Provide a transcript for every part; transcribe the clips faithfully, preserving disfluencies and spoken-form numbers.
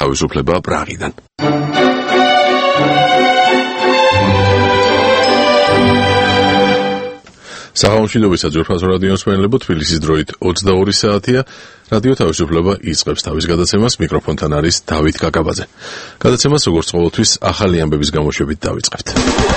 თავისუფლება პრაღიდან. საღამომშვიდობისა ძვირფასო რადიოს მსმენელებო, თბილისის დროით ოცდაორი საათია. რადიო თავისუფლება იწყებს თავის გადაცემას. მიკროფონთან არის დავით კაკაბაძე. გადაცემას როგორც ყოველთვის ახალი ამბების გამოშვებით დავიწყებთ.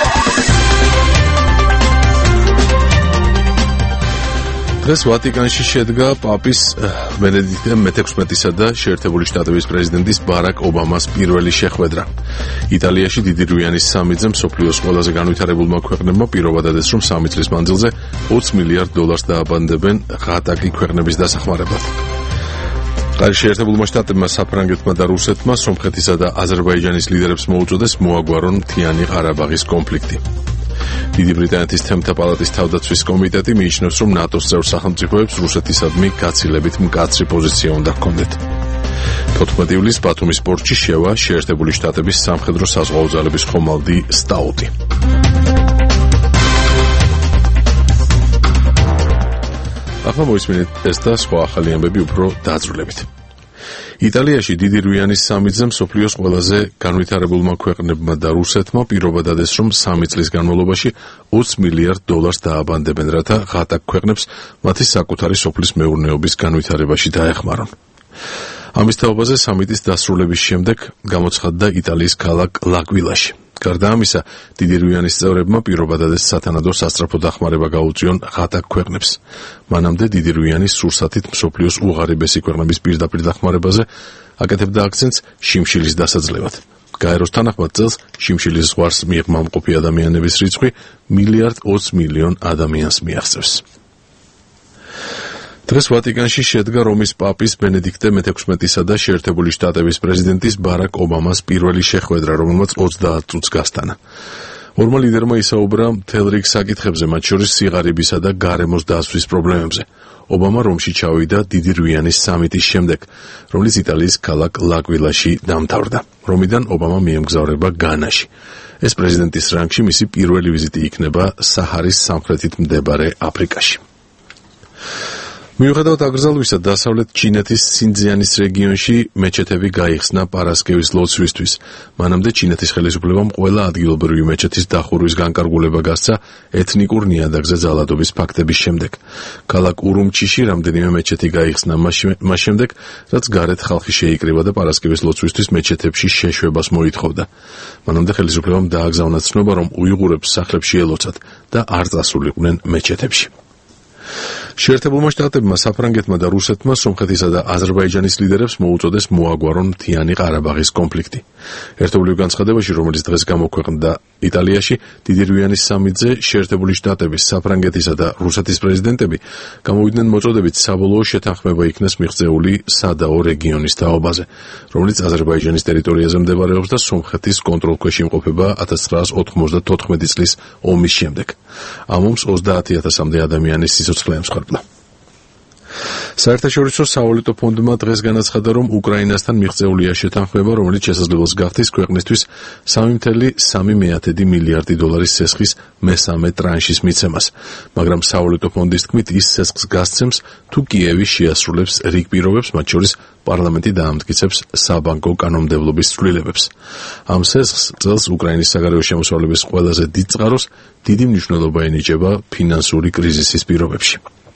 დღეს ვატიკანში შედგა პაპის ბენედიქტე მეთექვსმეტისა და შეერთებული შტატების პრეზიდენტის ბარაკ ობამას პირველი შეხვედრა. იტალიაში დიდი რუიანის სამი დღე მსოფლიოს ყველაზე განვითარებულმა ქვეყნებმა პირობა დადეს, რომ სამი წლის მანძილზე ოცი მილიარდ დოლარს დააბანდებენ ღატაკი ქვეყნების დასახმარებლად. შეერთებულმა შტატებმა, საფრანგეთმა და რუსეთმა სომხეთისა და აზერბაიჯანის ლიდერებს მოუწოდეს მოაგვარონ მთიანი ყარაბაღის კონფლიქტი. დიდი ბრიტანეთის თემთა პალატის თავდაცვის კომიტეტი მიიჩნევს, რომ ნატოს წევრ სახელმწიფოებს რუსეთისადმი გაცილებით მკაცრი პოზიცია უნდა ჰქონდეთ. თოთხმეტი ივლისს ბათუმის პორტში შევა შეერთებული შტატების სამხედრო საზღვაო ძალების ხომალდი სტაუტი. ახლა მოისმინეთ ეს და სხვა ახალი ამბები უფრო დაძრულებით. იტალიაში დიდი რუიანის სამი დღე მსოფლიოს ყველაზე განვითარებულმა ქვეყნებმა და რუსეთმა პირობა დადეს, რომ სამი წლის განმავლობაში ოცი მილიარდ დოლარს დააბანდებენ, რათა ღატაკ ქვეყნებს მათი საკუთარი სოფლის მეურნეობის განვითარებაში დაეხმარონ. ამის თაობაზე სამიტის დასრულების შემდეგ გამოცხადდა იტალიის ქალაქ ლაკვილაში. გარდა ამისა, დიდი რუიანის წევრებმა პირობა დადეს სათანადო სასწრაფო დახმარება გაუწიონ ღატაკ ქვეყნებს. მანამდე დიდი რუიანის სურსათით მსოფლიოს უღარიბესი ქვეყნების პირდაპირ დახმარებაზე აკეთებდა აქცენტს შიმშილის დასაძლევად. გაეროს თანახმად წელს შიმშილის ზღვარს მიღმამყოფი ადამიანების რიცხვი მილიარდ ოცი მილიონ ადამიანს მიაღწევს. დღეს ვატიკანში შედგა რომის პაპის ბენედიქტე მეთექვსმეტისა და შეერთებული შტატების პრეზიდენტის ბარაკ ობამას პირველი შეხვედრა, რომელმაც ოცდაათ წუთს გასტანა. ორმა ლიდერმა ისაუბრა მთელ რიგ საკითხებზე, მათ შორის სიღარიბისა და გარემოს დაცვის პრობლემებზე. ობამა რომში ჩავიდა დიდი რუიანის სამიტის შემდეგ, რომელიც იტალიის ქალაქ ლაკვილაში დამთავრდა. რომიდან ობამა მიემგზავრება განაში. ეს პრეზიდენტის რანგში მისი პირველი ვიზიტი იქნება საჰარის სამხრეთით მდებარე აფრიკაში. მიუხედავად აკრძალვისა, დასავლეთ ჩინეთის სინძიანის რეგიონში მეჩეთები გაიხსნა პარასკევის ლოცვისთვის. მანამდე ჩინეთის ხელისუფლებამ ყველა ადგილობრივი მეჩეთის დახურვის განკარგულება გასცა ეთნიკურ ნიადაგზე ძალადობის ფაქტების შემდეგ. ქალაქ ურუმჩიში რამდენიმე მეჩეთი გაიხსნა მას შემდეგ, რაც გარეთ ხალხი შეიკრიბა და პარასკევის ლოცვისთვის მეჩეთებში შეშვებას მოითხოვდა. მანამდე ხელისუფლებამ დააგზავნა ცნობა, რომ უიღურებს სახლებში ელოცათ და არ წასულიყვნენ მეჩეთებში. შეერთებულმა შტატებმა, საფრანგეთმა და რუსეთმა სომხეთისა და აზერბაიჯანის ლიდერებს მოუწოდეს მოაგვარონ მთიანი ყარაბაღის კონფლიქტი. ერთობლივ განცხადებაში, რომელიც დღეს გამოქვეყნდა იტალიაში, დიდი რუიანის სამი დღე შეერთებული შტატების, საფრანგეთისა და რუსეთის პრეზიდენტები გამოვიდნენ მოწოდებით საბოლოო შეთანხმება იქნეს მიღწეული სადაო რეგიონის თაობაზე, რომელიც აზერბაიჯანის ტერიტორიაზე მდებარეობს და სომხეთის კონტროლქვეშ იმყოფება ათას ცხრაას ოთხმოცდათოთხმეტი წლის ომის შემდეგ. ამ ომს ოცდაათი ათასამდე ადამიანის სიცოცხლე ემსხვერპლა. საერთაშორისო სავალუტო ფონდმა დღეს განაცხადა, რომ უკრაინასთან მიღწეულია შეთანხმება, რომელიც შესაძლებლობს გახდეს ქვეყნისთვის სამი წუთი სამი მილიარდი დოლარის სესხის მესამე ტრანშის მიცემას, მაგრამ სავალუტო ფონდის თქმით, ის სესხს გასცემს, თუ კიევი შეასრულებს რიგ პირობებს, მათ შორის პარლამენტი დაამტკიცებს საბანკო კანონმდებლობის ცვლილებებს. ამ სესხს წელს უკრაინის საგარეო შემოსავლების ყველაზე დიდ წყაროს დიდი მნიშვნელობა ენიჭება ფინანსური კრიზისის პირობებში.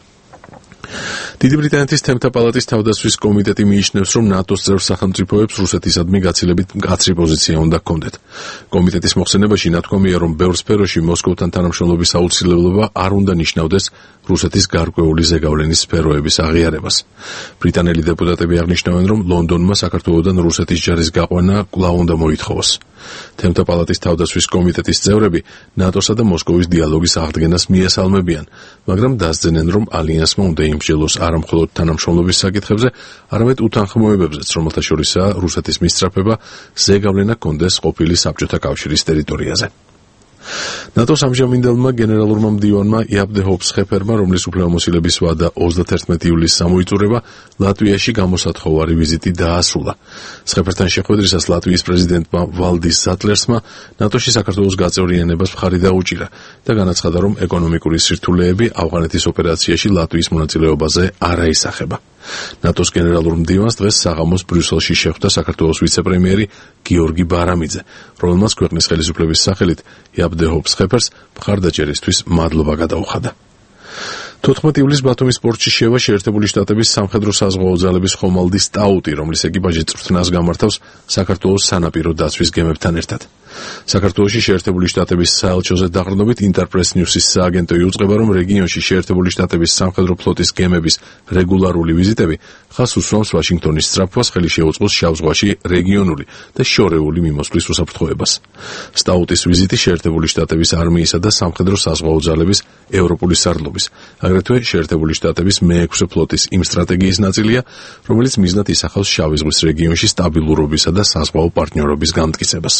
დიდი ბრიტანეთის თემთა პალატის თავდაცვის კომიტეტი მიიჩნევს, რომ ნატოს წევრ სახელმწიფოებს რუსეთისადმი გაცილებით მკაცრი პოზიცია უნდა ჰქონდეთ. კომიტეტის მოხსენებაში ნათქვამია, რომ ბევრ სფეროში მოსკოვთან თანამშრომლობის აუცილებლობა არ უნდა ნიშნავდეს რუსეთის გარკვეული ზეგავლენის სფეროების აღიარებას. ბრიტანელი დეპუტატები აღნიშნავენ, რომ ლონდონმა საქართველოდან რუსეთის ჯარის გაყვანა კვლავ უნდა მოითხოვოს. თემთა პალატის თავდაცვის კომიტეტის წევრები ნატოსა და მოსკოვის დიალოგის აღდგენას მიესალმებიან, მაგრამ დასძენენ, რომ ალიანსმა უნდა იმსჯელოს არა მხოლოდ თანამშრომლობის საკითხებზე, არამედ უთანხმოებებზეც, რომელთა შორისაა რუსეთის მისწრაფება ზეგავლენა ჰქონდეს ყოფილი საბჭოთა კავშირის ტერიტორიაზე. ნატოს ამჟამინდელმა გენერალურმა მდივანმა იაპ დე ჰოპს-ხეფერმა, რომლის უფლებამოსილების ვადა ოცდათერთმეტი ივლისს ამოიწურება, ლატვიაში გამოსათხოვარი ვიზიტი დაასრულა. სხეფერთან შეხვედრისას ლატვიის პრეზიდენტმა ვალდის ზატლერსმა ნატოში საქართველოს გაწევრიანებას მხარი დაუჭირა და განაცხადა, რომ ეკონომიკური სირთულეები ავღანეთის ოპერაციაში ლატვიის მონაწილეობაზე არ აისახება. ნატოს გენერალურ მდივანს დღეს საღამოს ბრიუსელში შეხვდა საქართველოს ვიცე-პრემიერი გიორგი ბარამიძე, რომელმაც ქვეყნის ხელისუფლების სახელით იაბდე ჰოპს ხეფერს მხარდაჭერისთვის მადლობა გადაუხადა. თოთხმეტი ივლისს ბათუმის პორტში შევა შეერთებული შტატების სამხედრო საზღვაო ძალების ხომალდის ტაუტი, რომლის ეკიპაჟი წვრთნას გამართავს საქართველოს სანაპირო დაცვის გემებთან ერთად. საქართველოში შეერთებული შტატების საელჩოზე დაყრდნობით ინტერპრეს ნიუსის სააგენტო იუწყება, რომ რეგიონში შეერთებული შტატების სამხედრო ფლოტის გემების რეგულარული ვიზიტები ხაზს უსვამს ვაშინგტონის სწრაფვას, ხელი შეუწყოს შავ ზღვაში რეგიონული და შორეული მიმოსვლის უსაფრთხოებას. სტაუტის ვიზიტი შეერთებული შტატების არმიისა და სამხედრო საზღვაო ძალების ევროპული სარდლობის, აგრეთვე შეერთებული შტატების მეექვსე ფლოტის იმ სტრატეგიის ნაწილია, რომელიც მიზნად ისახავს შავი ზღვის რეგიონში სტაბილურობისა და საზღვაო პარტნიორობის განმტკიცებას.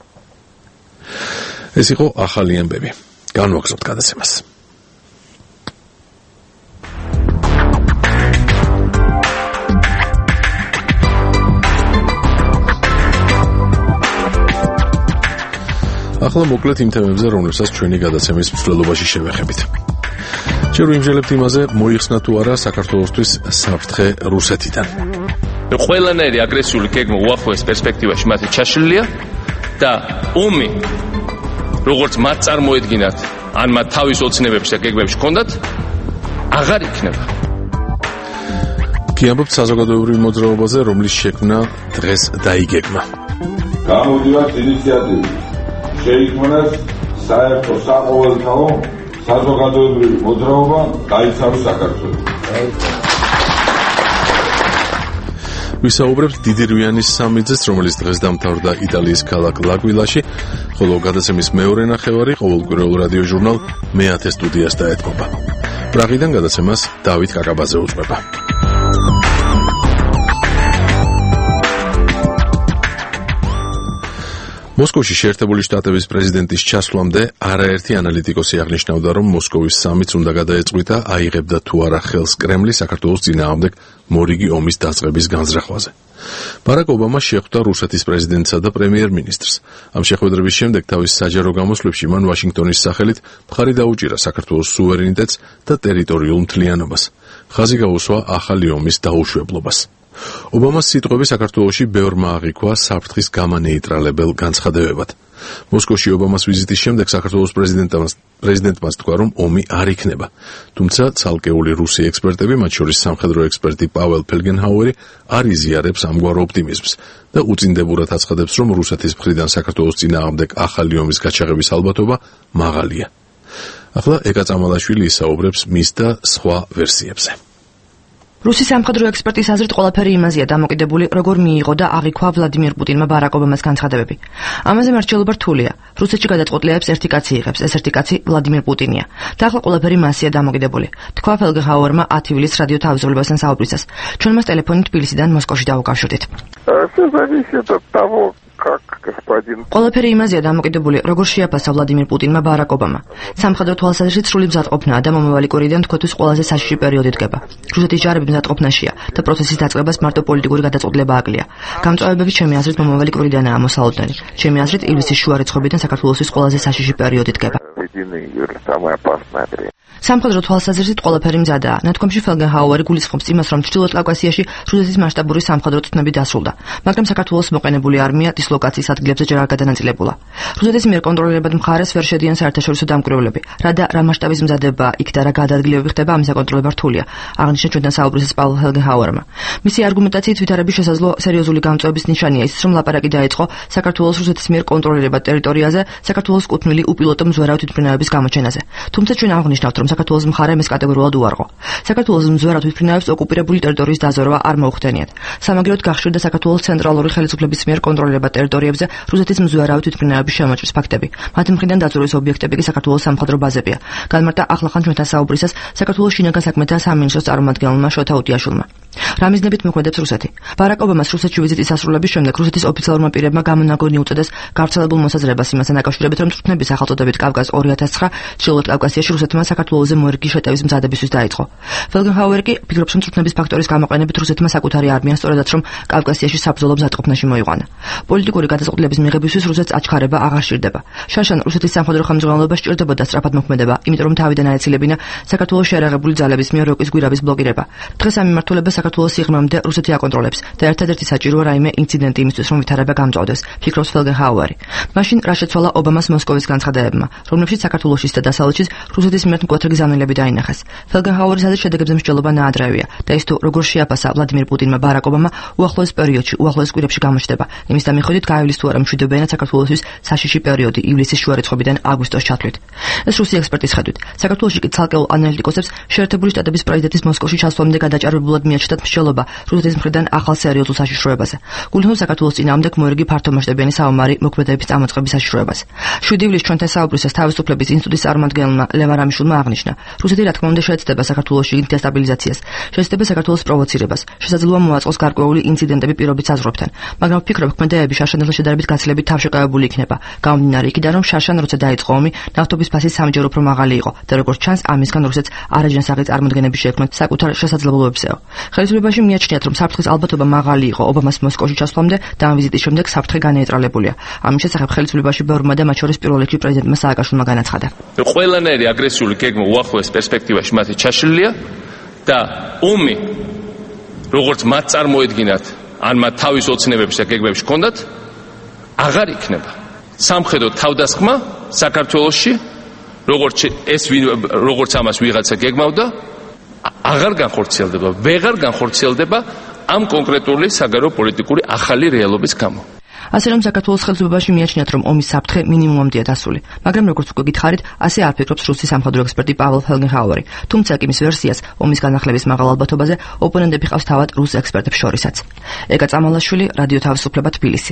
ეს იყო ახალი ამბები. განვაგრძობთ გადაცემას. ახლა მოკლედ იმ თემებზე, რომლებსაც ჩვენი გადაცემის მსვლელობაში შევეხებით. ჯერ ვიმსჯელებთ იმაზე, მოიხსნა თუ არა საქართველოსთვის საფრთხე რუსეთიდან. ყველანაირი აგრესიული გეგმა უახლოეს პერსპექტივაში მათი ჩაშლილია და ომი როგორც მათ წარმოედგინათ, ან მათ თავის ოცნებებში და გეგმებში ჰქონდათ, აღარ იქნება. კი ამბობთ საზოგადოებრივ მოძრაობაზე, რომლის შექმნა დღეს დაიგეგმა. გამოდივართ ინიციატივით. შეიქმნას საერთო საყოველთაო საზოგადოებრივი მოძრაობა გაიცავ საქართველოს. ვისაუბრებთ დიდირვიანის სამიძეს, რომელიც დღეს დამთავრდა იტალიის ქალაქ ლაკვილაში, ხოლო გადაცემის მეორე ნახევარი ყოველკვირეულ რადიო ჟურნალ მეათე სტუდიას დაეთმობა. პრაღიდან გადაცემას დავით კაკაბაძე უძღვება. მოსკოვში შეერთებული შტატების პრეზიდენტის ჩასვლამდე არაერთი ანალიტიკოსი აღნიშნავდა, რომ მოსკოვის სამიც უნდა გადაეწყვიტა, აიღებდა თუ არა ხელს კრემლი საქართველოს წინააღმდეგ მორიგი ომის დაწყების განზრახვაზე. ბარაკ ობამა შეხვდა რუსეთის პრეზიდენტსა და პრემიერ-მინისტრს. ამ შეხვედრების შემდეგ თავის საჯარო გამოსვლებში მან ვაშინგტონის სახელით მხარი დაუჭირა საქართველოს სუვერენიტეტს და ტერიტორიულ მთლიანობას. ხაზი გაუსვა ახალი ომის დაუშვებლობას. ობამას სიტყვები საქართველოში ბევრმა აღიქვა საფრთხის გამანეიტრალებელ განცხადებებად. მოსკოვში ობამას ვიზიტის შემდეგ საქართველოს პრეზიდენტმა თქვა, რომ ომი არ იქნება. თუმცა ცალკეული რუსი ექსპერტები, მათ შორის სამხედრო ექსპერტი პაվել ფელგენჰაუერი, არ იზიარებს ამგვარ ოპტიმიზმს და უწინდებურად აცხადებს, რომ რუსეთის მხრიდან საქართველოს წინააღმდეგ ახალი ომის გაჩაღების ალბათობა მაღალია. ახლა ეკა წამალაშვილი ისაუბრებს მის და სხვა ვერსიებზე. რუსი სამხედრო ექსპერტის აზრით ყველაფერი იმაზეა დამოკიდებული, როგორ მიიღო და აღიქვა ვლადიმირ პუტინმა ბარაკ ობამას განცხადებები. ამაზე მართლობა რთულია. რუსეთში გადაწყვეტილებს ერთი კაცი იღებს, ეს ერთი კაცი ვლადიმირ პუტინია. და ახლა ყველაფერი მასია დამოკიდებული. თქვა ფელგენჰაუერმა ათი ივლისს რადიო თავისუფლებასთან საუბრისას. ჩვენ მას ტელეფონით თბილისიდან მოსკოვში დავუკავშირდით. ყველაფერი იმაზეა დამოკიდებული, როგორ შეაფასა ვლადიმირ პუტინმა ბარაკ ობამა. სამხედრო თვალსაზრისით სრული მზადყოფნაა და მომავალი კვირიდან თქოთვის ყველაზე საშიში პერიოდი დგება. რუსეთის ჯარები მზადყოფნაშია და პროცესის დაწყებას მარტო პოლიტიკური გადაწყვეტილება აკლია. გამწვავებები ჩემი აზრით მომავალი კვირიდანაა მოსალოდნელი. ჩემი აზრით ივლისის შუა რიცხვებიდან საქართველოსთვის ყველაზე საშიში პერიოდი დგება. სამხედრო თვალსაზრისით ყველაფერი მზადაა. ნათქვამში ფელგენჰაუერი გულისხმობს იმას, რომ ჩრდილოეთ კავკასიაში რუსეთის მასშტაბური სამხედრო წვრთნები დასრულდა, მაგრამ საქართველოს მოყენებული არმია დისლოკაციის ადგილებზე ჯერ არ გადანაწილებულა. რუსეთის მიერ კონტროლირებად მხარეს ვერ შედიან საერთაშორისო დამკვირვებლები. რა და რა მასშტაბის მზადება იქ და რა გადაადგილებები ხდება, ამის აკონტროლება რთულია. აღნიშნა ჩვენთან საუბრისას პაվել ფელგენჰაუერმა. მისი არგუმენტაციით ვითარების შესაძლო სერიოზული გამწვავების ნიშანია ის, რომ ლაპარაკი დაიწყო საქართველოს რუსეთის მიერ კონტროლირებად ტერიტორიაზე, საქართველოს კუთვნილი უპილოტო მზვერავ თვითმფრინავების გამოჩენაზე. თუმცა ჩვენ აღვნიშნავთ, რომ საქართველოს მხარემ ეს კატეგორიულად უარყო. საქართველოს მზვერავ თვითმფრინავებს ოკუპირებული ტერიტორიის დაზორვა არ მოუხდენიათ. სამაგიეროდ გახშირდა საქართველოს ცენტრალური ხელისუფლების მიერ კონტროლირებად ტერიტორიებზე რუსეთის მზვერავ თვითმფრინავების შემოჭრის ფაქტები. მათ მხრიდან დაძროვის ობიექტები კი საქართველოს სამხედრო ბაზებია. განმარტა ახლახან ჩვენთან საუბრისას საქართველოს შინაგან საქმეთა სამინისტროს წარმომადგენელმა შოთა უტიაშვილმა. რა მიზნებით მოქმედებს რუსეთი? ბარაკ ობამას რუსეთში ვიზიტის დასრულების შემდეგ რუსეთის ოფიციალურმა პირებმა გამონაგონი უწოდეს გავრცელებულ მოსაზრებას იმასთან დაკავშირებით, რომ წვრთნების სახელწოდებით კავკას ორი ათას ცხრა ჩრდილოეთ კავკასიაში რუსეთმა საქართველოს საქართველოზე მოერგის შეტევის მზადებისთვის დაიწყო. Felgenhauer კი ფიქრობს, რომ წვრთნების ფაქტორის გამოყენებით რუსეთმა საკუთარი არმია სწორედაც რომ კავკასიაში საბრძოლო მზადყოფნაში მოიყვანა. პოლიტიკური გადაწყვეტილების მიღებისთვის რუსეთს აჩქარება აღარ სჭირდება. შარშან რუსეთის სამხედრო ხელმძღვანელობა სჭირდებოდა სწრაფად მოქმედება, იმიტომ რომ თავიდან აეცილებინა საქართველოს შეერაღებული ძალების მიერ როკის გვირაბის ბლოკირება. დღეს ამ მიმართულებას საქართველოს სიღრმემდე რუსეთი აკონტროლებს და ერთადერთი საჭიროა რაიმე ინციდენტი იმისთვის, რომ ვითარება გამწვავდეს, ფიქრობს Felgenhauer. მაშინ რა შეცვალა ობამას მოსკოვის განცხადებებმა, რომლებშიც საქართველოშიც და დასავლეთშიც რუსეთის მიმართ მკვეთრი გზავნილები დაინახეს. Felgenhaueris აზრით შედეგებზე მსჯელობა ნაადრევია და ის თუ როგორ შეაფასა ვლადიმირ პუტინმა ბარაკ ობამა უახლოეს პერიოდში, უახლოეს კვირებში გამოჩნდება. იმის დამიხედვით გაივლის თუ არა მშვიდობიანად საქართველოსთვის საშიში პერიოდი ივლისის შუა რიცხვებიდან აგვისტოს ჩათვლით. ეს რუსი ექსპერტის ხედვით, საქართველოში კი ცალკეულ ანალიტიკოსებს შეერთებული შტატების პრეზიდენტის მოსკოვში ჩასვლამდე გადაჭარბებულად მიაჩნდათ მსჯელობა რუსეთის მხრიდან ახალ სერიოზულ საშიშროებაზე. გულისხმობს საქართველოს წინააღმდეგ მოერგი ფართომასშტაბიანი საომარი მოქმედებების წამოწყების საშიშროებაზე. შვიდი ივლისს ჩვენთან საუბრისას თავისუფლების ინსტიტუტის წარმომადგენელმა ლევან რამიშვილმა აღნიშნა, რუსეთი რა თქმა უნდა შეეცდება საქართველოში დესტაბილიზაციას, შეეცდება საქართველოს პროვოცირებას, შესაძლოა მოაწყოს გარკვეული ინციდენტები პირობით საზღვრებთან, მაგრამ ვფიქრობ, ქმედები შარშანთან შედარებით გაცილებით თავშეკავებული იქნება. გამომდინარე იქიდან, რომ შარშან როცა დაიწყო ომი, ნავთობის ფასი სამჯერ უფრო მაღალი იყო და როგორც ჩანს, ამისგან რუსეთს არაჯანსაღი წარმოდგენები შეექმნა საკუთარ შესაძლებლობებზეო. ხელისუფლებაში მიაჩნიათ, რომ საფრთხის ალბათობა მაღალი იყო ობამას მოსკოვში ჩასვლამდე და ამ ვიზიტის შემდეგ საფრთხე განეიტრალებულია. ამის შესახებ ხელისუფლებაში ბევრმა და მათ შორის პირველ რიგში პრეზიდენტმა სააკაშვილმა განაცხადა. ყველანაირი აგრესიული გეგმა უახლოეს პერსპექტივაში მათი ჩაშლილია და ომი როგორც მათ წარმოედგინათ, ან მათ თავის ოცნებებში და გეგმებში ჰქონდათ, აღარ იქნება. სამხედრო თავდასხმა საქართველოში, როგორც ეს როგორც ამას ვიღაცა გეგმავდა, აღარ განხორციელდება, ვეღარ განხორციელდება ამ კონკრეტული საგარეო პოლიტიკური ახალი რეალობის გამო. ასე რომ საქართველოს ხელისუფლებაში მიაჩნიათ, რომ ომის საფრთხე მინიმუმამდეა დასული, მაგრამ როგორც უკვე გითხარით, ასე არ ფიქრობს რუსეთის სამხედრო ექსპერტი პაվել Felgenhauer. თუმცა კი მის ვერსიას ომის განახლების მაღალ ალბათობაზე ოპონენტები ყავს თავად რუს ექსპერტებს შორისაც. ეკა წამალაშვილი, რადიო თავისუფლება, თბილისი.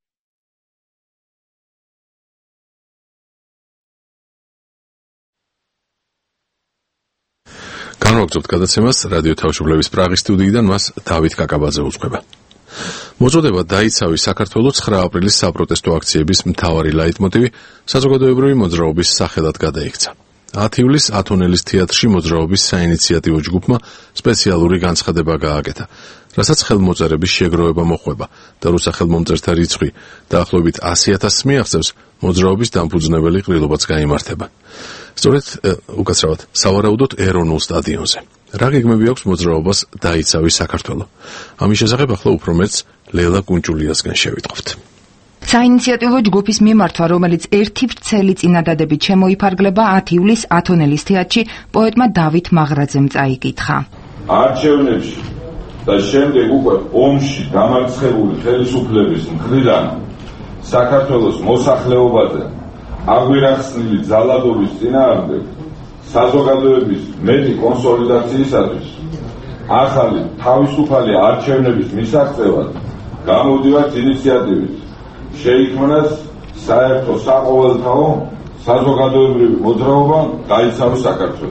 განვაგრძობთ გადაცემას რადიო თავისუფლების პრაღის სტუდიიდან, მას დავით კაკაბაძე უძღვება. მოწოდება დაიცავი საქართველოს ცხრა აპრილის საპროტესტო აქციების მთავარი ლაიტმოტივი საზოგადოებრივი მოძრაობის სახელად გადაიქცა. ათი ივლისს ათონელის თეატრში მოძრაობის საინიციატივო ჯგუფმა სპეციალური განცხადება გააკეთა, რასაც ხელმოწერების შეგროვება მოჰყვება და რუსა ხელმომწერთა რიცხვი დაახლოებით ასი ათასს მიაღწევს, მოძრაობის დამფუძნებელი ყრილობაც გაიმართება. სწორედ უკაცრავად სავარაუდოდ ეროვნულ სტადიონზე. რა გეგმები აქვს მოძრაობას დაიცავი საქართველო? ამის შესახებ ახლა უფრო მეტს ლელა კუნჭულიასგან შევიტყობთ. საინიციატივო ჯგუფის მიმართვა, რომელიც ერთი ვრცელი წინადადებით შემოიფარგლება ათი ივლისს ათონელის თეატრში, პოეტმა დავით მაღრაძემ წაიკითხა. არჩევნებში და შემდეგ უკვე ომში დამარცხებული ხელისუფლების მხრიდან საქართველოს მოსახლეობაზე აგვირახსნილი ძალადობის წინააღმდეგ საზოგადოების მეტი კონსოლიდაციისათვის ახალი თავისუფალი არჩევნების მისაღწევად გამოდივართ ინიციატივით შეიქმნას საერთო საყოველთაო საზოგადოებრივი მოძრაობა დაიცავი საქართველო.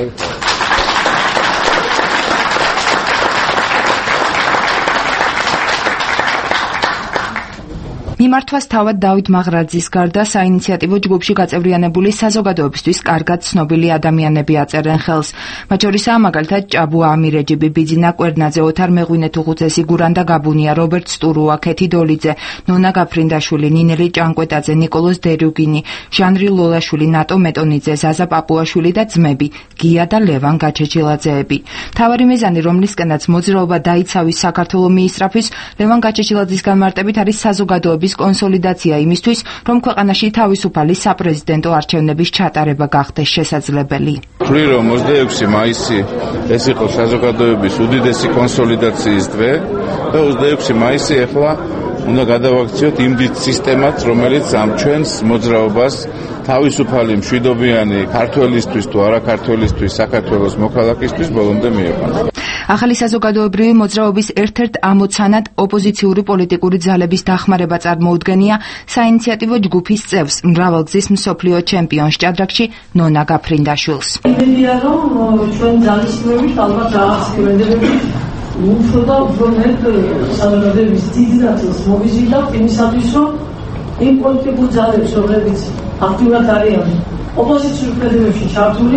მიმართვას თავად დავით მაღრაძის გარდა საინიციატივო ჯგუფში გაწევრიანებული საზოგადოებისთვის კარგად ცნობილი ადამიანები აწერენ ხელს. მათ შორისაა მაგალითად ჭაბუა ამირეჯიბი, ბიძინა კვერნაძე, ოთარ მეღვინეთუხუცესი, გურანდა გაბუნია, რობერტ სტურუა, ქეთი დოლიძე, ნონა გაფრინდაშვილი, ნინელი ჭანკვეტაძე, ნიკოლოზ დერუგინი, ჟანრი ლოლაშვილი, ნატო მეტონიძე, ზაზა პაპუაშვილი და ძმები, გია და ლევან გაჩეჩილაძეები. მთავარი მიზანი, რომლისკენაც მოძრაობა დაიცავი საქართველო მიისწრაფვის, ლევან გაჩეჩილაძის განმარტებით არის საზოგადოების კონსოლიდაცია იმისთვის, რომ ქვეყანაში თავისუფალი საპრეზიდენტო არჩევნების ჩატარება გახდეს შესაძლებელი. ვთვლი, რომ ოცდაექვსი მაისი ეს იყო საზოგადოების უდიდესი კონსოლიდაციის დღე და ოცდაექვსი მაისი ახლა უნდა გადავაქციოთ იმ დიდ სისტემას, რომელიც ამ ჩვენს მოძრაობას თავისუფალი მშვიდობიანი ქართველისთვის თუ არა ქართველისთვის, საქართველოს მოქალაქისთვის ბოლომდე მიეყვანს. ახალი საზოგადოებრივი მოძრაობის ერთ-ერთ ამოცანად ოპოზიციური პოლიტიკური ძალების დახმარება წარმოუდგენია საინიციატივო ჯგუფის წევს, მრავალგზის მსოფლიო ჩემპიონს ჭადრაკში ნონა გაფრინდაშვილს. იმედია, რომ ჩვენ ძალისხმევით ალბათ რაღაც იმედებებით უფრო და უფრო მეტ საზოგადოების დიდ ნაწილს მოვიზიდავთ იმისათვის, რომ იმ პოლიტიკურ ძალებს, რომლებიც აქტიურად არიან ოპოზიციურ ქმედებებში ჩართული,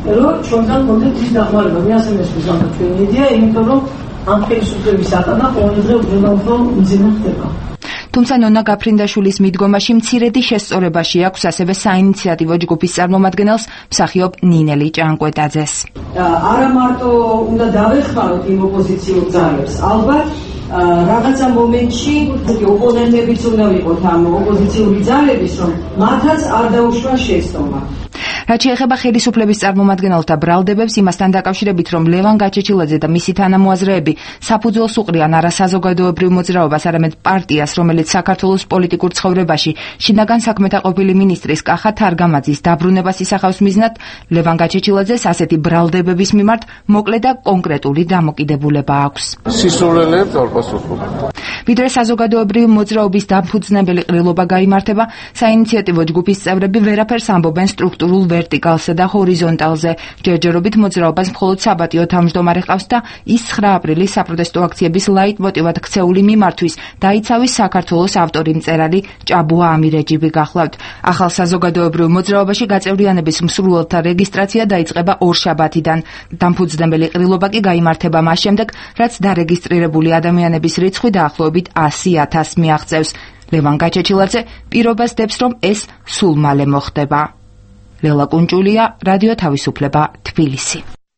რომ ჩვენთან კონდეთ ის დახმარება. მე ასე მესმის ამ თქვენი იდეა, იმიტომ რომ ამ ხელისუფლების ატანა ყოველდღე უფრო მძიმე ხდება. თუმცა ნონა გაფრინდაშვილის მიდგომაში მცირედი შესწორებაში აქვს ასევე საინიციატივო ჯგუფის წარმომადგენელს მსახიობ ნინელი ჭანკვეტაძეს. არა მარტო უნდა დავეხმაროთ იმ ოპოზიციურ ძალებს, ალბათ რაღაცა მომენტში ოპონენტებიც უნდა ვიყოთ ამ ოპოზიციური ძალების, რომ მათაც არ დაუშვა შეცდომა. რაც შეეხება ხელისუფლების წარმომადგენელთა ბრალდებებს, იმასთან დაკავშირებით, რომ ლევან გაჩეჩილაძე და მისი თანამოაზრეები საფუძველს უყრიან არა საზოგადოებრივ მოძრაობას, არამედ პარტიას, რომელიც საქართველოს პოლიტიკურ ცხოვრებაში შინაგან საქმეთა ყოფილი მინისტრის კახა თარგამაძის დაბრუნებას ისახავს მიზნად, ლევან გაჩეჩილაძეს ასეთი ბრალდებების მიმართ მოკლე და კონკრეტული დამოკიდებულება აქვს. სისულელეებს არ პასუხობთ. ვიდრე საზოგადოებრივი მოძრაობის დამფუძნებელი ყრილობა გაიმართება, საინიციატივო ჯგუფის წევრები ვერაფერს ამბობენ სტრუქტურულ ვერტიკალსა და ჰორიზონტალზე. ჯერჯერობით მოძრაობას მხოლოდ საბატიო თავმჯდომარე ყავს და ის ცხრა აპრილის საპროტესტო აქციების ლაიტმოტივად ქცეული მიმართვის დაიცავის საქართველოს ავტორი მწერალი ჭაბუა ამირეჯიბი გახლავთ. ახალ საზოგადოებრივ მოძრაობაში გაწევრიანების მსურველთა რეგისტრაცია დაიწყება ორშაბათიდან. დამფუძნებელი ყრილობა კი გაიმართება მას შემდეგ, რაც დარეგისტრირებული ადამიანების რიცხვი დაახლოებით ასი ათასს მიაღწევს. ლევან გაჩეჩილაძე პირობას დებს, რომ ეს სულ მალე მოხდება. ლელა კუნჭულია, რადიო თავისუფლება, თბილისი.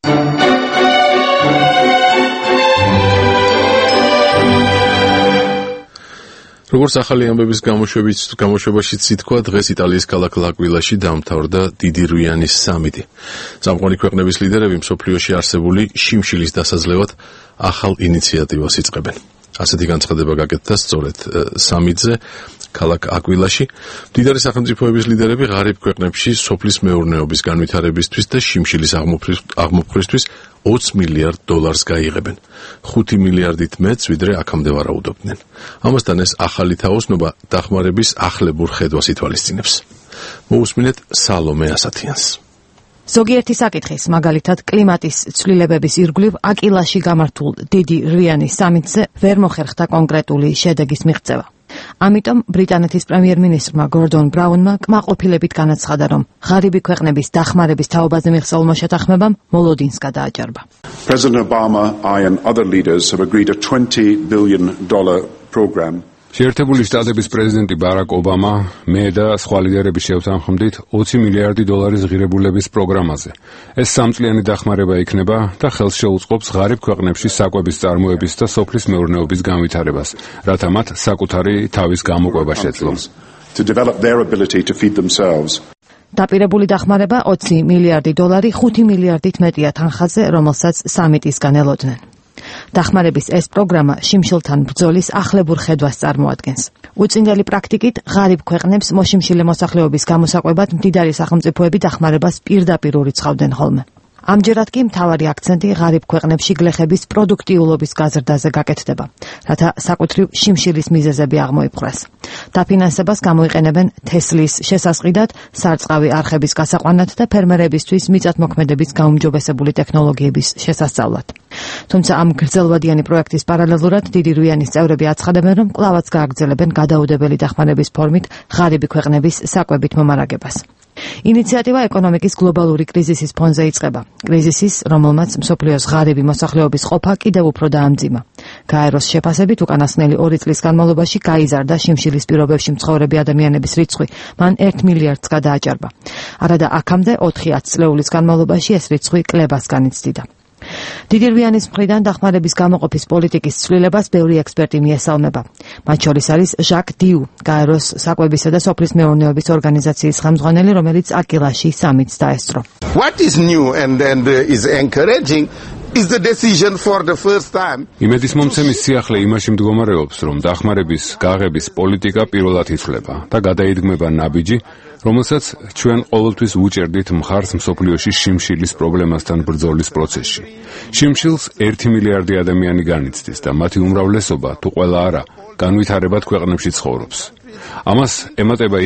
როგორც ახალი ამბების გამოშვებაშიც ითქვა, დღეს იტალიის ქალაქ ლაკვილაში დაამთავრდა დიდი რვიანის სამიტი. წამყვანი ქვეყნების ლიდერები მსოფლიოში არსებული შიმშილის დასაძლევად ახალ ინიციატივას იწყებენ. ასეთი განცხადება გაკეთდა სწორედ სამიტზე ქალაქ აკვილაში. მდიდარი სახელმწიფოების ლიდერები ღარიბ ქვეყნებში სოფლის მეურნეობის განვითარებისთვის და შიმშილის აღმოფხვისთვის ოცი მილიარდ დოლარს გაიღებენ. ხუთი მილიარდით მეტს, ვიდრე აქამდე ვარაუდობდნენ. ამასთან ეს ახალი თაოსნობა დახმარების ახლებურ ხედვას ითვალისწინებს. მოусმინეთ სალომე ასათიანს. ზოგიერთი საკითხის, მაგალითად კლიმატის ცვლილებების ირგვლივ აკილაში გამართულ დიდი რვიანის სამიტზე ვერ მოხერხდა კონკრეტული შედეგის მიღწევა. ამიტომ ბრიტანეთის პრემიერ-მინისტრმა გორდონ ბრაუნმა კმაყოფილებით განაცხადა, რომ ღარიბი ქვეყნების დახმარების თაობაზე მიღწეულმა შეთანხმებამ მოლოდინს გადააჭარბა. President Obama, I and other leaders have agreed a twenty billion dollars program. შეერთებული შტატების პრეზიდენტი ბარაკ ობამა, მე და სხვა ლიდერები შევთანხმდით ოცი მილიარდი დოლარის ღირებულების პროგრამაზე. ეს სამწლიანი დახმარება იქნება და ხელს შეუწყობს ღარიბ ქვეყნებში საკვების წარმოების და სოფლის მეურნეობის განვითარებას, რათა მათ საკუთარი თავის გამოყვება შეძლოს. To develop their ability to feed themselves. დაპირებული დახმარება ოცი მილიარდი დოლარი ხუთი მილიარდით მეტია თანხაზე, რომელსაც სამიტისგან ელოდნენ. დახმარების ეს პროგრამა შიმშილთან ბრძოლის ახლებურ ხედვას წარმოადგენს. უწინდელი პრაქტიკით ღარიბ ქვეყნებს მოშიმშილე მოსახლეობის გამოსაყვებად მდიდარი სახელმწიფოები დახმარებას პირდაპირ ურიცხავდნენ ხოლმე. ამჯერად კი მთავარი აქცენტი ღარიბ ქვეყნებში გლეხების პროდუქტიულობის გაზრდაზე გაკეთდება, რათა საკუთრივ შიმშილის მიზეზები აღმოიფხვრას. დაფინანსებას გამოიყენებენ თესლის შესასყიდად, სარწყავი არხების გასაყვანად და ფერმერებისთვის მიწათმოქმედების გაუმჯობესებული ტექნოლოგიების შესასწავლად. თუმცა ამ გრძელვადიანი პროექტის პარალელურად დიდი რვიანის წევრები აცხადებენ, რომ კვლავაც გააგრძელებენ გადაუდებელი დახმარების ფორმით ღარიბი ქვეყნების საკვებით მომარაგებას. ინიციატივა ეკონომიკის გლობალური კრიზისის ფონზე იწყება. კრიზისის, რომელმაც მსოფლიოს ღარიბი მოსახლეობის ყოფა კიდევ უფრო დაამძიმა. გაეროს შეფასებით უკანასკნელი ორი წლის განმავლობაში გაიზარდა შიმშილის პირობებში მცხოვრები ადამიანების რიცხვი, მან ერთ მილიარდს გადააჭარბა. არადა აქამდე ოთხი ათწლეულის განმავლობაში ეს რიცხვი კლებას განიცდიდა. დიდი რვიანის მხრიდან დახმარების გამოყოფის პოლიტიკის ცვლილებას ბევრი ექსპერტი მიესალმება. მათ შორის არის ჟაკ დიუ, გაეროს საკვებისა და სოფლის მეურნეობის ორგანიზაციის ხელმძღვანელი, რომელიც აკილაში სამიტს დაესწრო. What is new and, and uh, is encouraging is the decision for the first time. იმედის მომცემის სიახლე იმაში მდგომარეობს, რომ დახმარების გაღების პოლიტიკა პირველად იცვლება და გადაიდგმება ნაბიჯი, რომელსაც ჩვენ ყოველთვის უჭერდით მხარს მსოფლიოში შიმშილის პრობლემასთან ბრძოლის პროცესში. შიმშილს ერთი მილიარდი ადამიანი განიცდის და მათი უმრავლესობა, თუ ყველა არა, განვითარებად ქვეყნებში ცხოვრობს. ამას ემატება ის,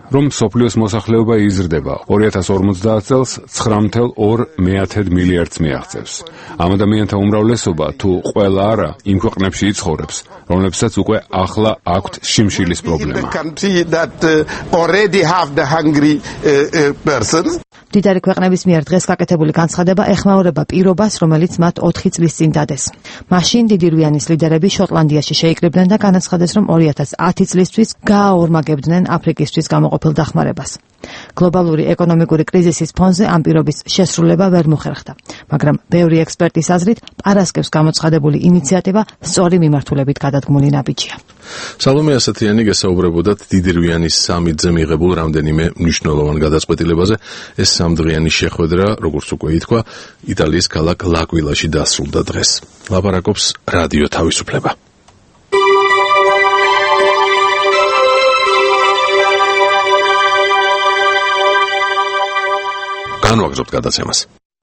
რომ სოფლიოს მოსახლეობა იზრდება ორი ათას ორმოცდაათ წელს ცხრა ათას ორ მილიარდს მიაღწევს. ამ ადამიანთა უმრავლესობა თუ ყველა არა იმ ქვეყნებში იცხოვრებს, რომლებსაც უკვე ახლა აქვთ შიმშილის პრობლემა. მდიდარი ქვეყნების მიერ დღეს გაკეთებული განცხადება ეხმაურება პირობას, რომელიც მათ ოთხი წლის წინ დადეს. მაშინ დიდირვიანის ლიდერები შოტლანდიაში შეიკრიბნენ და განაცხადეს, რომ ორი ათას ათი წლისთვის გააორმაგებდნენ აფრიკისთვის გამოყოფილ დახმარებას. გლობალური ეკონომიკური კრიზისის ფონზე ამ პირობის შესრულება ვერ მოხერხდა, მაგრამ ბევრი ექსპერტის აზრით პარასკევს გამოცხადებული ინიციატივა სწორი მიმართულებით გადადგმული ნაბიჯია. სალომე ასათიანი გესაუბრებოდათ დიდირვიანის სამიტზე მიღებულ რამდენიმე მნიშვნელოვან გადაწყვეტილებაზე. ეს სამდღიანი შეხვედრა, როგორც უკვე ითქვა, იტალიის ქალაქ ლაკვილაში დასრულდა დღეს. ლაპარაკობს რადიო თავისუფლება. განვაგრძობთ გადაცემას.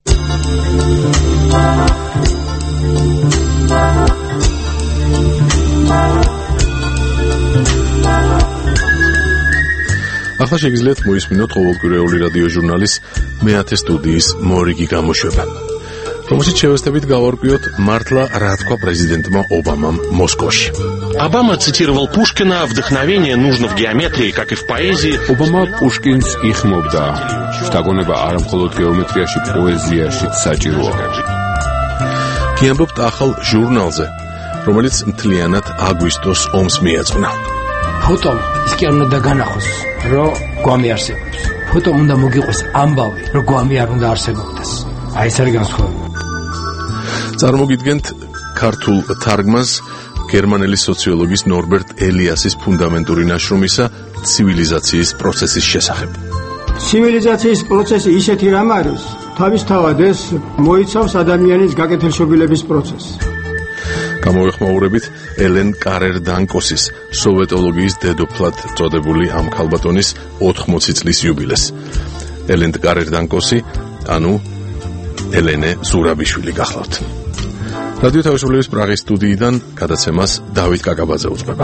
ახლა შეგიძლიათ მოისმინოთ ყოველკვირეული რადიო ჟურნალის მეათე სტუდიის მორიგი გამოშვება, რომელშიც შევესწრებით გავარკვიოთ მართლა რა თქვა პრეზიდენტმა ობამამ მოსკოვში. Обама цитировал Пушкина: «Вдохновение нужно в геометрии, как и в поэзии». ობამა პუშკინს იხმობდა. შთაგონება არა მხოლოდ გეომეტრიაში, პოეზიაშიც საჭიროა. კი ამბობთ ახალ ჟურნალზე, რომელიც მთლიანად აგვისტოს ომს მიეძღვნა. ფოტომ ის კი არ უნდა დაგანახოს, რომ გვამი არსებობს. ფოტომ უნდა მოგიყოს ამბავი, რომ გვამი არ უნდა არსებობდეს. აი ეს არის განსხვავება. წარმოგიდგენთ ქართულ თარგმანს გერმანელი სოციოლოგის ნორბერტ ელიასის ფუნდამენტური ნაშრომისა ცივილიზაციის პროცესის შესახებ. ცივილიზაციის პროცესი ისეთი რამ არის, თავისთავად ეს მოიცავს ადამიანის გაკეთილშობილების პროცესს. გამოვეხმაურებით ელენ კარერ-დანკოსის სოვეტოლოგიის დედოფლად წოდებული ამ ქალბატონის ოთხმოცი წლის იუბილეს. ელენ კარერ-დანკოსი, ანუ ელენე ზურაბიშვილი გახლავთ. რადიო თავისუფლების პრაღის სტუდიიდან გადაცემას დავით კაკაბაძე უძღვება.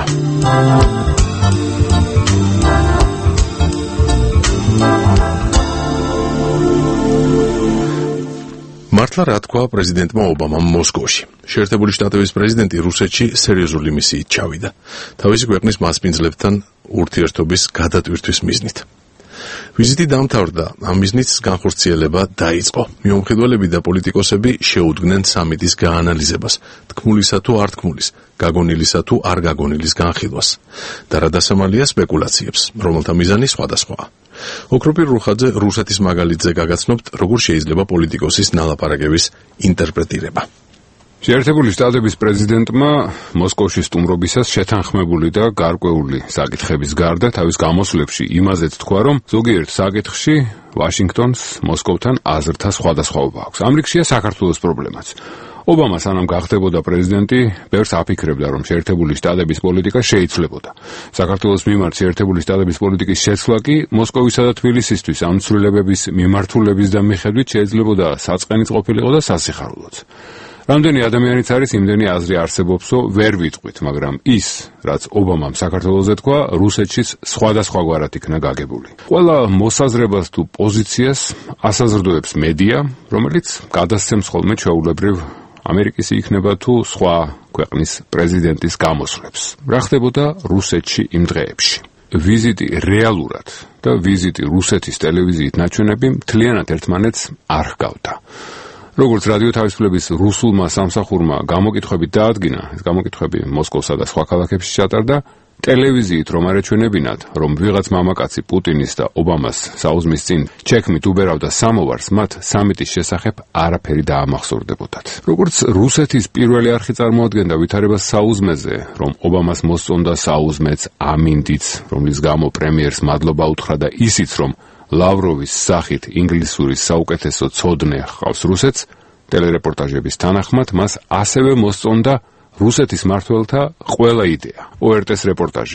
მართლა რა თქვა პრეზიდენტმა ობამამ მოსკოვში. შეერთებული შტატების პრეზიდენტი რუსეთში სერიოზული მისიით ჩავიდა, თავისი ქვეყნის მასპინძლებთან ურთიერთობის გადატვირთვის მიზნით. ვიზიტი დამთავრდა, ამ მიზნით განხორციელება დაიწყო. მიუმხედველები და პოლიტიკოსები შეუდგნენ სამიტის გაანალიზებას, თქმულისა თუ არ თქმულის, გაგონილისა თუ არ გაგონილის განხილვას და რა დასამალია სპეკულაციებს, რომელთა მიზანი სხვადასხვაა. ოქროპირ რუხაძე რუსეთის მაგალითზე გაგაცნობთ, როგორ შეიძლება პოლიტიკოსის ნალაპარაკების ინტერპრეტირება. შეერთებული შტატების პრეზიდენტმა მოსკოვში სტუმრობისას შეთანხმებული და გარკვეული საკითხების გარდა თავის გამოსვლებში იმაზეც თქვა, რომ ზოგიერთ საკითხში ვაშინგტონს მოსკოვთან აზრთა სხვადასხვაობა აქვს. ამ რიგშია საქართველოს პრობლემაც. ობამა სანამ გახდებოდა პრეზიდენტი, ბევრს აფიქრებდა, რომ შეერთებული შტატების პოლიტიკა შეიცვლებოდა. საქართველოს მიმართ შეერთებული შტატების პოლიტიკის შეცვლა კი მოსკოვისა და თბილისისთვის ამ ცვლილებების მიმართულების და მიხედვით შეიძლებოდა საწყენიც ყოფილიყო და სასიხარულოც. რამდენი ადამიანიც არის, იმდენი აზრი არსებობსო, ვერ ვიტყვით, მაგრამ ის, რაც ობამამ საქართველოზე თქვა, რუსეთშიც სხვადასხვაგვარად იქნა გაგებული. ყველა მოსაზრებას თუ პოზიციას ასაზრდოებს მედია, რომელიც გადასცემს ხოლმე ჩვეულებრივ ამერიკის იქნება თუ სხვა ქვეყნის პრეზიდენტის გამოსვლებს. რა ხდებოდა რუსეთში იმ დღეებში? ვიზიტი რეალურად და ვიზიტი რუსეთის ტელევიზიით ნაჩვენები მთლიანად ერთმანეთს არ ჰგავდა. როგორც რადიო თავისუფლების რუსულმა სამსახურმა გამოკითხვებით დაადგინა, ეს გამოკითხვები მოსკოვსა და სხვა ქალაქებში ჩატარდა, ტელევიზიით რომ არ ეჩვენებინათ, რომ ვიღაც მამაკაცი პუტინის და ობამას საუზმის წინ ჩექმით უბერავდა სამოვარს, მათ სამიტის შესახებ არაფერი დაამახსოვრდებოდათ. როგორც რუსეთის პირველი არხი წარმოადგენდა ვითარებას საუზმეზე, რომ ობამას მოსწონდა საუზმეც ამინდიც, რომლის გამო პრემიერს მადლობა უთხრა და ისიც, რომ ლავროვის სახით ინგლისურის საუკეთესო ცოდნე ჰყავს რუსეთს, ტელერეპორტაჟების თანახმად მას ასევე მოსწონდა რუსეთის მმართველთა ყველა იდეა. ო ერ ტე-ს რეპორტაჟი.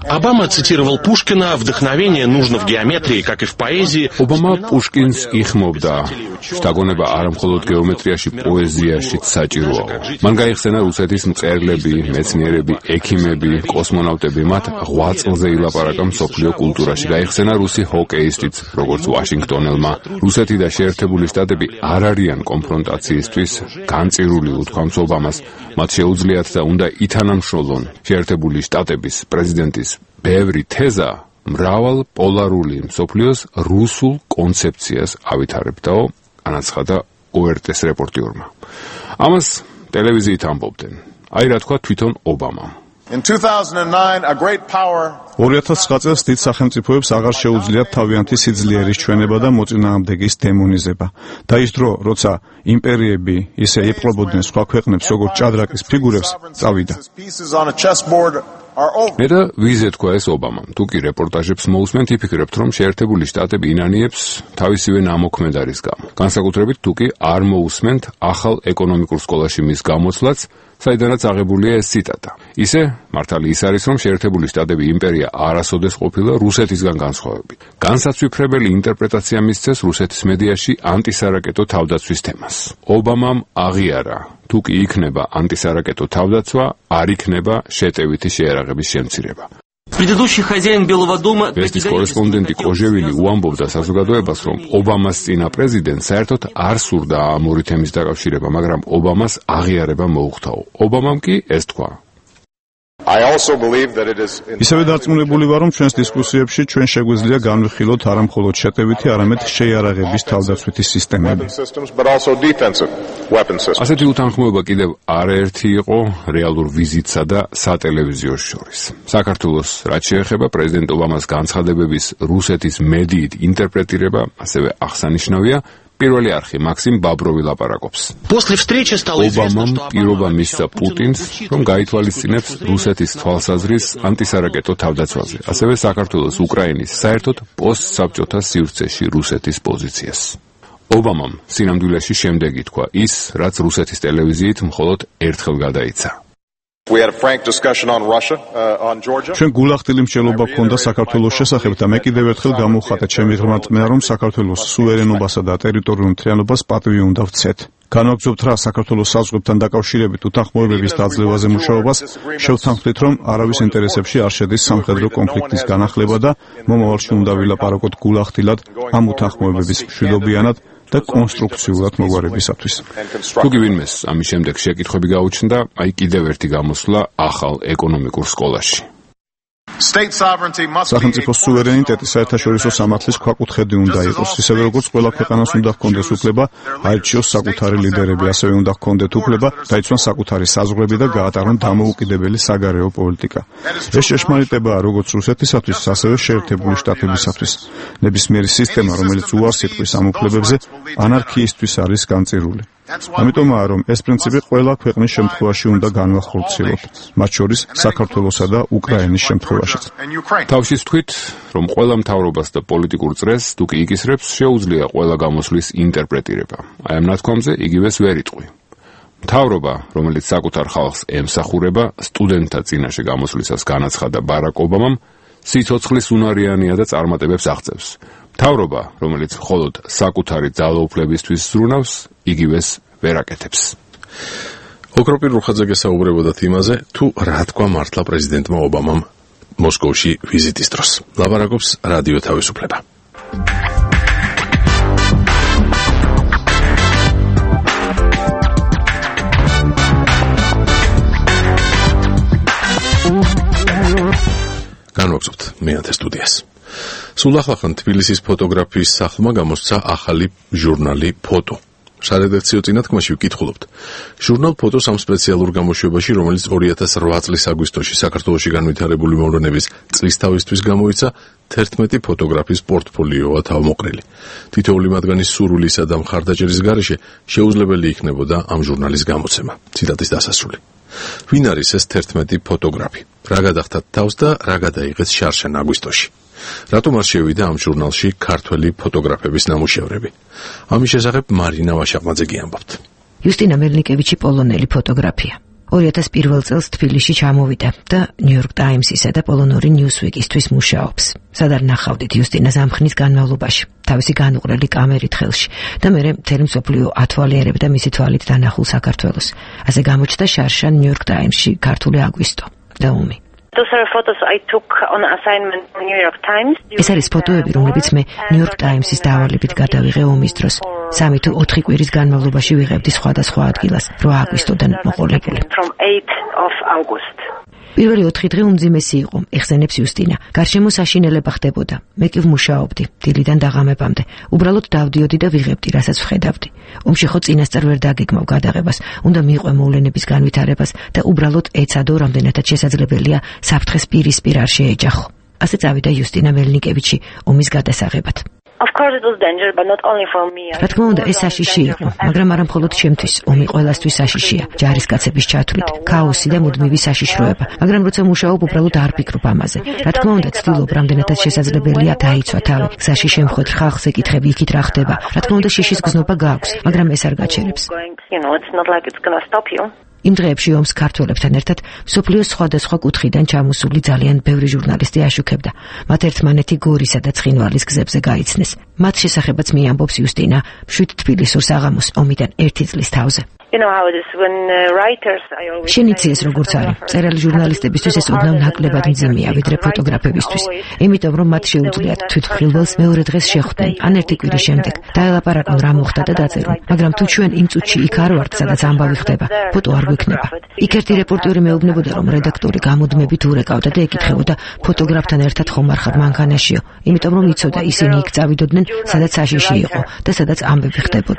Обама цитировал Пушкина, вдохновение нужно в геометрии, как и в поэзии. ობამა პუშკინს იხმობდა. შთაგონება არა მხოლოდ გეომეტრიაში, პოეზიაშიც საჭიროა. მან გაიხსენა რუსეთის მწერლები, მეცნიერები, ექიმები, კოსმონავტები, მათ ღვაწ წელზე ილაპარაკა მსოფლიო კულტურაში. გაიხსენა რუსი ჰოკეისტიც, როგორც ვაშინგტონელმა. რუსეთი და შეერთებული შტატები არ არიან კონფრონტაციისთვის განწირული უთქვამს ობამას. მათ შეუძლიათ და უნდა ითანამშრომლონ შეერთებული შტატების პრეზიდენტის ბევრი თეზა მრავალ პოლარული მსოფლიოს რუსულ კონცეფციას ავითარებდაო, განაცხადა O R T-ის რეპორტიორმა. ამას ტელევიზიით ამბობდნენ. აი რა თქვა თვითონ ობამამ. In two thousand nine, a great power ორი ათას ცხრა წელს დიდ სახელმწიფოებს აღარ შეუძლიათ თავიანთი სიძლიერის ჩვენება და მოწინააღმდეგის დემონიზება. და ის დრო, როცა იმპერიები ისე იპყრობოდნენ სხვა ქვეყნებს, როგორც ჭადრაკის ფიგურებს, წავიდა. მე და ვიზე თქვა ეს ობამამ. თუ კი რეპორტაჟებს მოусმენთ, იფიქრებთ, რომ შეერთებული შტატები ინანიებს თავისივე ნამოქმედარის გამო. განსაკუთრებით თუ კი არ მოусმენთ ახალ ეკონომიკურ სკოლაში მის გამოცვლაც, საიდანაც აღებულია ეს ციტატა. ისე მართალი ის არის, რომ შეერთებული შტატები იმპერია არასოდეს ყოფილა რუსეთისგან განსხვავებით. განსაცვიფრებელი ინტერპრეტაცია მისცეს რუსეთის მედიაში ანტისარაკეტო თავდაცვის თემას. ობამამ აღიარა, თუ კი იქნება ანტისარაკეტო თავდაცვა, არ იქნება შეტევითი შეერაღების შემცირება. Предыдущий хозяин Белого дома ვესტის კორესპონდენტი კოჟევილი უამბობდა საზოგადოებას, რომ ობამას წინა პრეზიდენტს საერთოდ არ სურდა ამ ორი თემის დაკავშირება, მაგრამ ობამას აღიარება მოუხდაო. ობამამ კი ეს თქვა. ისევე დარწმუნებული ვარ, რომ ჩვენს დისკუსიებში ჩვენ შეგვიძლია განვიხილოთ არა მხოლოდ შეტევითი, არამედ შეიარაღების თავდაცვითი სისტემები. ასეთი უთანხმოება კიდევ არაერთი იყო რეალურ ვიზიტსა და სატელევიზიო შორის. საქართველოს რაც შეეხება პრეზიდენტ ობამას განცხადებების რუსეთის მედიით ინტერპრეტირება, ასევე აღსანიშნავია, პირველი არხი მაქსიმ ბაბროვი ლაპარაკობს. ობამამ პირობა მისცა პუტინს, რომ გაითვალისწინებს რუსეთის თვალსაზრის ანტისარაკეტო თავდაცვაზე, ასევე საქართველოს უკრაინის საერთოდ პოსტსაბჭოთა სივრცეში რუსეთის პოზიციას. ობამამ სინამდვილეში შემდეგი თქვა ის, რაც რუსეთის ტელევიზიით მხოლოდ ერთხელ გადაიცა. We had a frank discussion on Russia, uh, on Georgia. ჩვენ გულახდილი მშელობა ჰქონდა საქართველოს შესახებ და მე კიდევ ერთხელ გამოვხატე ჩემი ღრმა ტმენა, რომ საქართველოს სუვერენობასა და ტერიტორიულ მთლიანობას პატივი უნდა ვცეთ. განვაგრძობთ რა საქართველოს საზღვრებთან დაკავშირებით უთანხმოებების დაძლევაზე მუშაობას, შევთანხმდით, რომ არავის ინტერესებში არ შედის სამხედრო კონფლიქტის განახლება და მომავალში უნდა ვილაპარაკოთ გულახდილად ამ უთანხმოებების მშვიდობიანად და კონსტრუქციულად მოგვარებისათვის. თუ კი ვინმეს ამის შემდეგ შეკითხვები გაუჩნდა, აი კიდევ ერთი გამოსვლა ახალ ეკონომიკურ სკოლაში. სახელმწიფოს სუვერენიტეტი საერთაშორისო სამართლის ქვაკუთხედი უნდა იყოს, ისევე როგორც ყველა ქვეყანას უნდა ჰქონდეს უფლება აირჩიოს საკუთარი ლიდერები, ასევე უნდა ჰქონდეთ უფლება დაიცვან საკუთარი საზღვრები და გაატარონ დამოუკიდებელი საგარეო პოლიტიკა. ეს ჭეშმარიტებაა როგორც რუსეთისათვის, ასევე შეერთებული შტატებისათვის. ნებისმიერი სისტემა, რომელიც უარს იტყვის ამ უფლებებზე, ანარქიისთვის არის განწირული. ამიტომაა, რომ ეს პრინციპი ყველა ქვეყნის შემთხვევაში უნდა განვახორციელოთ, მათ შორის საქართველოსა და უკრაინის შემთხვევაშიც. თავშიც თქვით, რომ ყველა მთავრობას და პოლიტიკურ წრეს, თუ კი იკისრებს, შეუძლია ყველა გამოსვლის ინტერპრეტირება. აი ამ ნათქვამზე იგივეს ვერ იტყვი. მთავრობა, რომელიც საკუთარ ხალხს ემსახურება, სტუდენტთა წინაშე გამოსვლისას განაცხადა ბარაკ ობამამ, სიცოცხლის უნარიანია და წარმატებებს აღწევს. მთავრობა, რომელიც მხოლოდ საკუთარი ძალაუფლებისთვის ზრუნავს, იგივეს ვერ აკეთებს. ოქროპირ რუხაძე გესაუბრებოდათ იმაზე, თუ რა თქვა მართლა პრეზიდენტმა ობამამ მოსკოვში ვიზიტის დროს. ლაპარაკობს რადიო თავისუფლება. განვაგრძობთ მეათე სტუდიას. სულ ახლახან თბილისის ფოტოგრაფიის სახლმა გამოსცა ახალი ჟურნალი ფოტო. სარედაქციო წინათქმაში ვკითხულობთ. ჟურნალ ფოტოს ამ სპეციალურ გამოშვებაში, რომელიც ორი ათას რვა წლის აგვისტოში საქართველოში განვითარებული მოვლენების წლისთავისთვის გამოიცა, თერთმეტი ფოტოგრაფის პორტფოლიოა თავმოყრილი. თითოეული მათგანის სურვილისა და მხარდაჭერის გარეშე შეუძლებელი იქნებოდა ამ ჟურნალის გამოცემა. ციტატის დასასრული. ვინ არის ეს თერთმეტი ფოტოგრაფი? რა გადახტათ თავს და რა გადაიღეს შარშან აგვისტოში? რატომ არ შევიდა ამ ჟურნალში ქართველი ფოტოგრაფების ნამუშევრები? ამის შესახებ მარინა ვაშაყმაძე გიამბობთ. იუსტინა მელნიკევიჩი პოლონელი ფოტოგრაფია. ორი ათას პირველ წელს თბილისში ჩამოვიდა და New York Times-ისა და პოლონური Newsweek-ისთვის მუშაობს. სადარ ნახავდით იუსტინა ზამხნის განმავლობაში, თავისი განუყრელი კამერით ხელში და მერე მთელი მსოფლიო ათვალიერებდა მისი თვალით დანახულ საქართველოს. ასე გამოჩნდა შარშან New York Times-ში ქართული აგვისტო და ომი. Those are photos I took on assignment from New York Times. ეს არის ფოტოები, რომლებიც მე New York Times-ის დავალებით გადავიღე ომის დროს. სამი თუ ოთხი კვირის განმავლობაში ვიღებდი სხვადასხვა ადგილას, რვა აგვისტოდან მოყოლებული. From eighth of August. პირველი ოთხი დღე უმძიმესი იყო, ეხსენებს იუსტინა. გარშემო საშინელება ხდებოდა. მე კი ვმუშაობდი, დილიდან დაღამებამდე. უბრალოდ დავდიოდი და ვიღებდი, რასაც ვხედავდი. ომში ხო წინასწარ ვერ დაგეგმავ გადაღებას, უნდა მიყვე მოვლენების განვითარებას და უბრალოდ ეცადო, რამდენადაც შესაძლებელია, საფრთხეს პირისპირ არ შეეჯახო. ასე წავიდა იუსტინა მელნიკევიჩი ომის გადასაღებად. Of course it was danger, but not only for me. რა თქმა უნდა, ეს საშიში იყო, მაგრამ არა მხოლოდ ჩემთვის, ომი ყველასთვის საშიშია, ჯარისკაცების ჩათვლით, ქაოსი და მუდმივი საშიშროება, მაგრამ როცა მუშაობ, უბრალოდ არ ფიქრობ ამაზე. რა თქმა უნდა, ცდილობ, რამდენადაც შესაძლებელია დაიცვა თავი, გზაში შემხვეთ ხალხს ეკითხები, იქით რა ხდება. რა თქმა უნდა, შიშის გზნობა გაქვს, მაგრამ ეს არ გაჩერებს. You know, it's not like it's going to stop you. იმ დღეებში ომს ქართველებთან ერთად მსოფლიოს სხვადასხვა კუთხიდან ჩამოსული ძალიან ბევრი ჟურნალისტი აშუქებდა. მათ ერთმანეთი გორისა და ცხინვალის გზებზე გაიცნეს. მათ შესახებაც მიამბობს იუსტინა შვიდ თბილისურ საღამოს ომიდან ერთი წლის თავზე. You know how it is when uh, writers I always შენიცი ეს როგორც არის. წერალი ჟურნალისტებისთვის ეს ოდნავ ნაკლებად მძიმეა ვიდრე ფოტოგრაფებისთვის. იმიტომ რომ მათ შეუძლიათ თვითმხილველს მეორე დღეს შეხვდნენ, ან ერთი კვირის შემდეგ დაელაპარაკონ რა მოხდა და დაწერონ. მაგრამ თუ ჩვენ იმ წუთში იქ არ ვართ, სადაც ამბავი ხდება, ფოტო არ გვექნება. იქ ერთი რეპორტერი მეუბნებოდა, რომ რედაქტორი გამუდმებით ურეკავდა და ეკითხებოდა ფოტოგრაფთან ერთად ხომ არ ხარ მანქანაშიო, იმიტომ რომ იცოდა ისინი იქ წავიდოდნენ, სადაც საშიში იყო და სადაც ამბები ხდებოდა.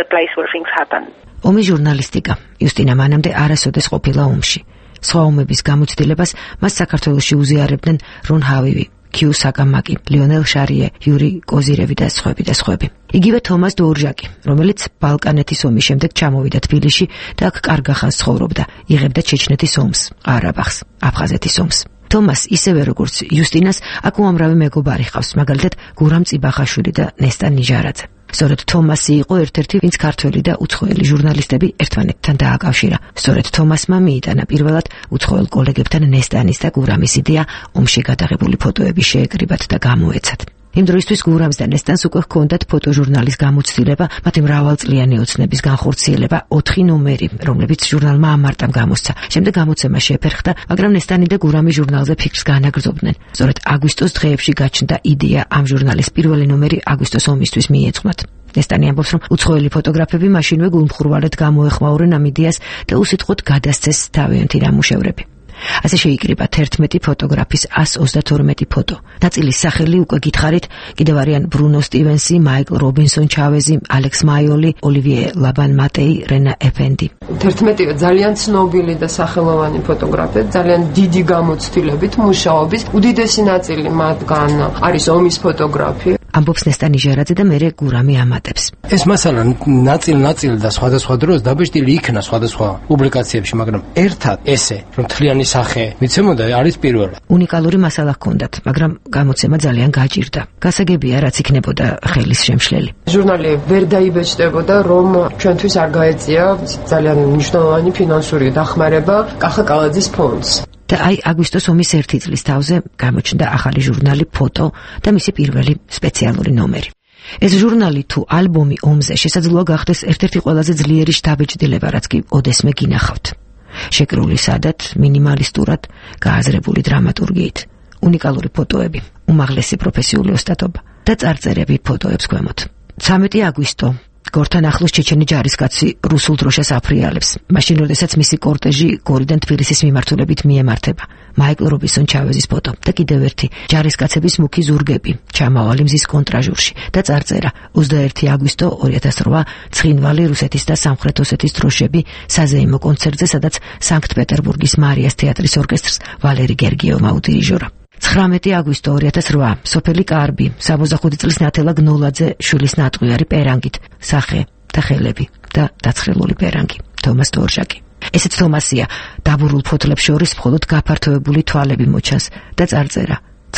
ომის ჟურნალისტიკა. იუსტინა მანამდე არასოდეს ყოფილა ომში. სხვა ომების გამოცდილებას მას საქართველოში უზიარებდნენ რონ ჰავივი, კიუ საკამაკი, ლიონელ შარიე, იური კოზირევი და სხვები და სხვები. იგივე თომას დორჟაკი, რომელიც ბალკანეთის ომის შემდეგ ჩამოვიდა თბილისში და აქ კარგ ახალს ცხოვრობდა, იღებდა ჩეჩნეთის ომს, ყარაბაღს, აფხაზეთის ომს. თომას ისევე როგორც იუსტინას აქ უამრავი მეგობარი ჰყავს, მაგალითად გურამ წიბახაშვილი და ნესტა ნიჟარაძე. სწორედ თომასი იყო ერთ-ერთი, ვინც ქართველი და უცხოელი ჟურნალისტები ერთმანეთთან დააკავშირა. სწორედ თომასმა მიიტანა პირველად უცხოელ კოლეგებთან ნესტანის და გურამის იდეა ომში გადაღებული ფოტოები შეეკრიბათ და გამოეცათ. იმ დროისთვის გურამს და ნესტანს უკვე ჰქონდათ ფოტოჟურნალის გამოცდილება, მათი მრავალწლიანი ოცნების განხორციელება, ოთხი ნომერი, რომლებიც ჟურნალმა ამ მარტამ გამოსცა. შემდეგ გამოცემა შეფერხდა, მაგრამ ნესტანი და გურამი ჟურნალზე ფიქრს განაგრძობდნენ. სწორედ აგვისტოს დღეებში გაჩნდა იდეა ამ ჟურნალის პირველი ნომერი აგვისტოს ომისთვის მიეძღვნათ. ნესტანი ამბობს, რომ უცხოელი ფოტოგრაფები მაშინვე გულმხურვალედ გამოეხმაურენ ამ იდეას და უსიტყვოდ გადასცეს თავიანთი ნამუშევრები. ასე შეიკრიბა თერთმეტი ფოტოგრაფის ასი ოცდათორმეტი ფოტო. ნაწილის სახელი უკვე გითხარით, კიდევ არიან ბრუნო სტივენსი, მაიკლ რობინსონ ჩავეზი, ალექს მაიოლი, ოლივიე ლაბან მატეი, რენა ეფენდი. თერთმეტი ძალიან ცნობილი და სახელოვანი ფოტოგრაფია, ძალიან დიდი გამოცდილებით მუშაობის, უდიდესი ნაწილი მათგან არის ომის ფოტოგრაფია. ამბობს ნესტა ნიჟარაძე და მერე გურამი ამატებს. ეს მასალა ნაწილ-ნაწილ და სხვადასხვა დროს დაბეჭდილი იქნა სხვადასხვა პუბლიკაციებში, მაგრამ ერთად ესე, რომ თლიანი სახე მიცემოდა, არის პირველი. უნიკალური მასალა ჰქონდათ, მაგრამ გამოცემა ძალიან გაჭირდა. გასაგებია, რაც იქნებოდა ხელის შემშლელი. ჟურნალი ვერ დაიბეჭდებოდა, რომ ჩვენთვის არ გაეწია ძალიან მნიშვნელოვანი ფინანსური დახმარება კახა კალაძის ფონდს. და აი აგვისტოს ომის ერთი წლის თავზე გამოჩნდა ახალი ჟურნალი ფოტო და მისი პირველი სპეციალური ნომერი. ეს ჟურნალი თუ ალბომი ომზე შესაძლოა გახდეს ერთ-ერთი ყველაზე ძლიერი შთაბეჭდილება, რაც კი ოდესმე გინახავთ. შეკრული სადად, მინიმალისტურად, გააზრებული დრამატურგიით, უნიკალური ფოტოები, უმაღლესი პროფესიული ოსტატობა და წარწერები ფოტოებს ქვემოთ. ცამეტი აგვისტო გორთან ახლოს ჩეჩენი ჯარისკაცი რუსულ დროშას აფრიალებს. მაშინ, როდესაც მისი კორტეჟი გორიდან თბილისის მიმართულებით მიემართება. მაიკლ რობინსონ ჩავეზის ფოტო და კიდევ ერთი ჯარისკაცების მუქი ზურგები, ჩამავალი მზის კონტრაჟურში და წარწერა ოცდაერთი აგვისტო ორი ათას რვა, ცხინვალი, რუსეთის და სამხრეთ ოსეთის დროშები საზეიმო კონცერტზე, სადაც სანქტ-პეტერბურგის მარიას თეატრის ორკესტრს ვალერი გერგიევმა უდირიჟორა. ცხრამეტი აგვისტო ორი ათას რვა, სოფელი კარბი, სამოცდახუთი წლის ნათელა გნოლაძე შვილის ნატყვიარი პერანგით, სახე და ხელები და დაცხრილული პერანგი, თომას დორჟაკი. ესეც თომასია, დაბურულ ფოთლებს შორის მხოლოდ გაფართოებული თვალები მოჩანს და წარწერა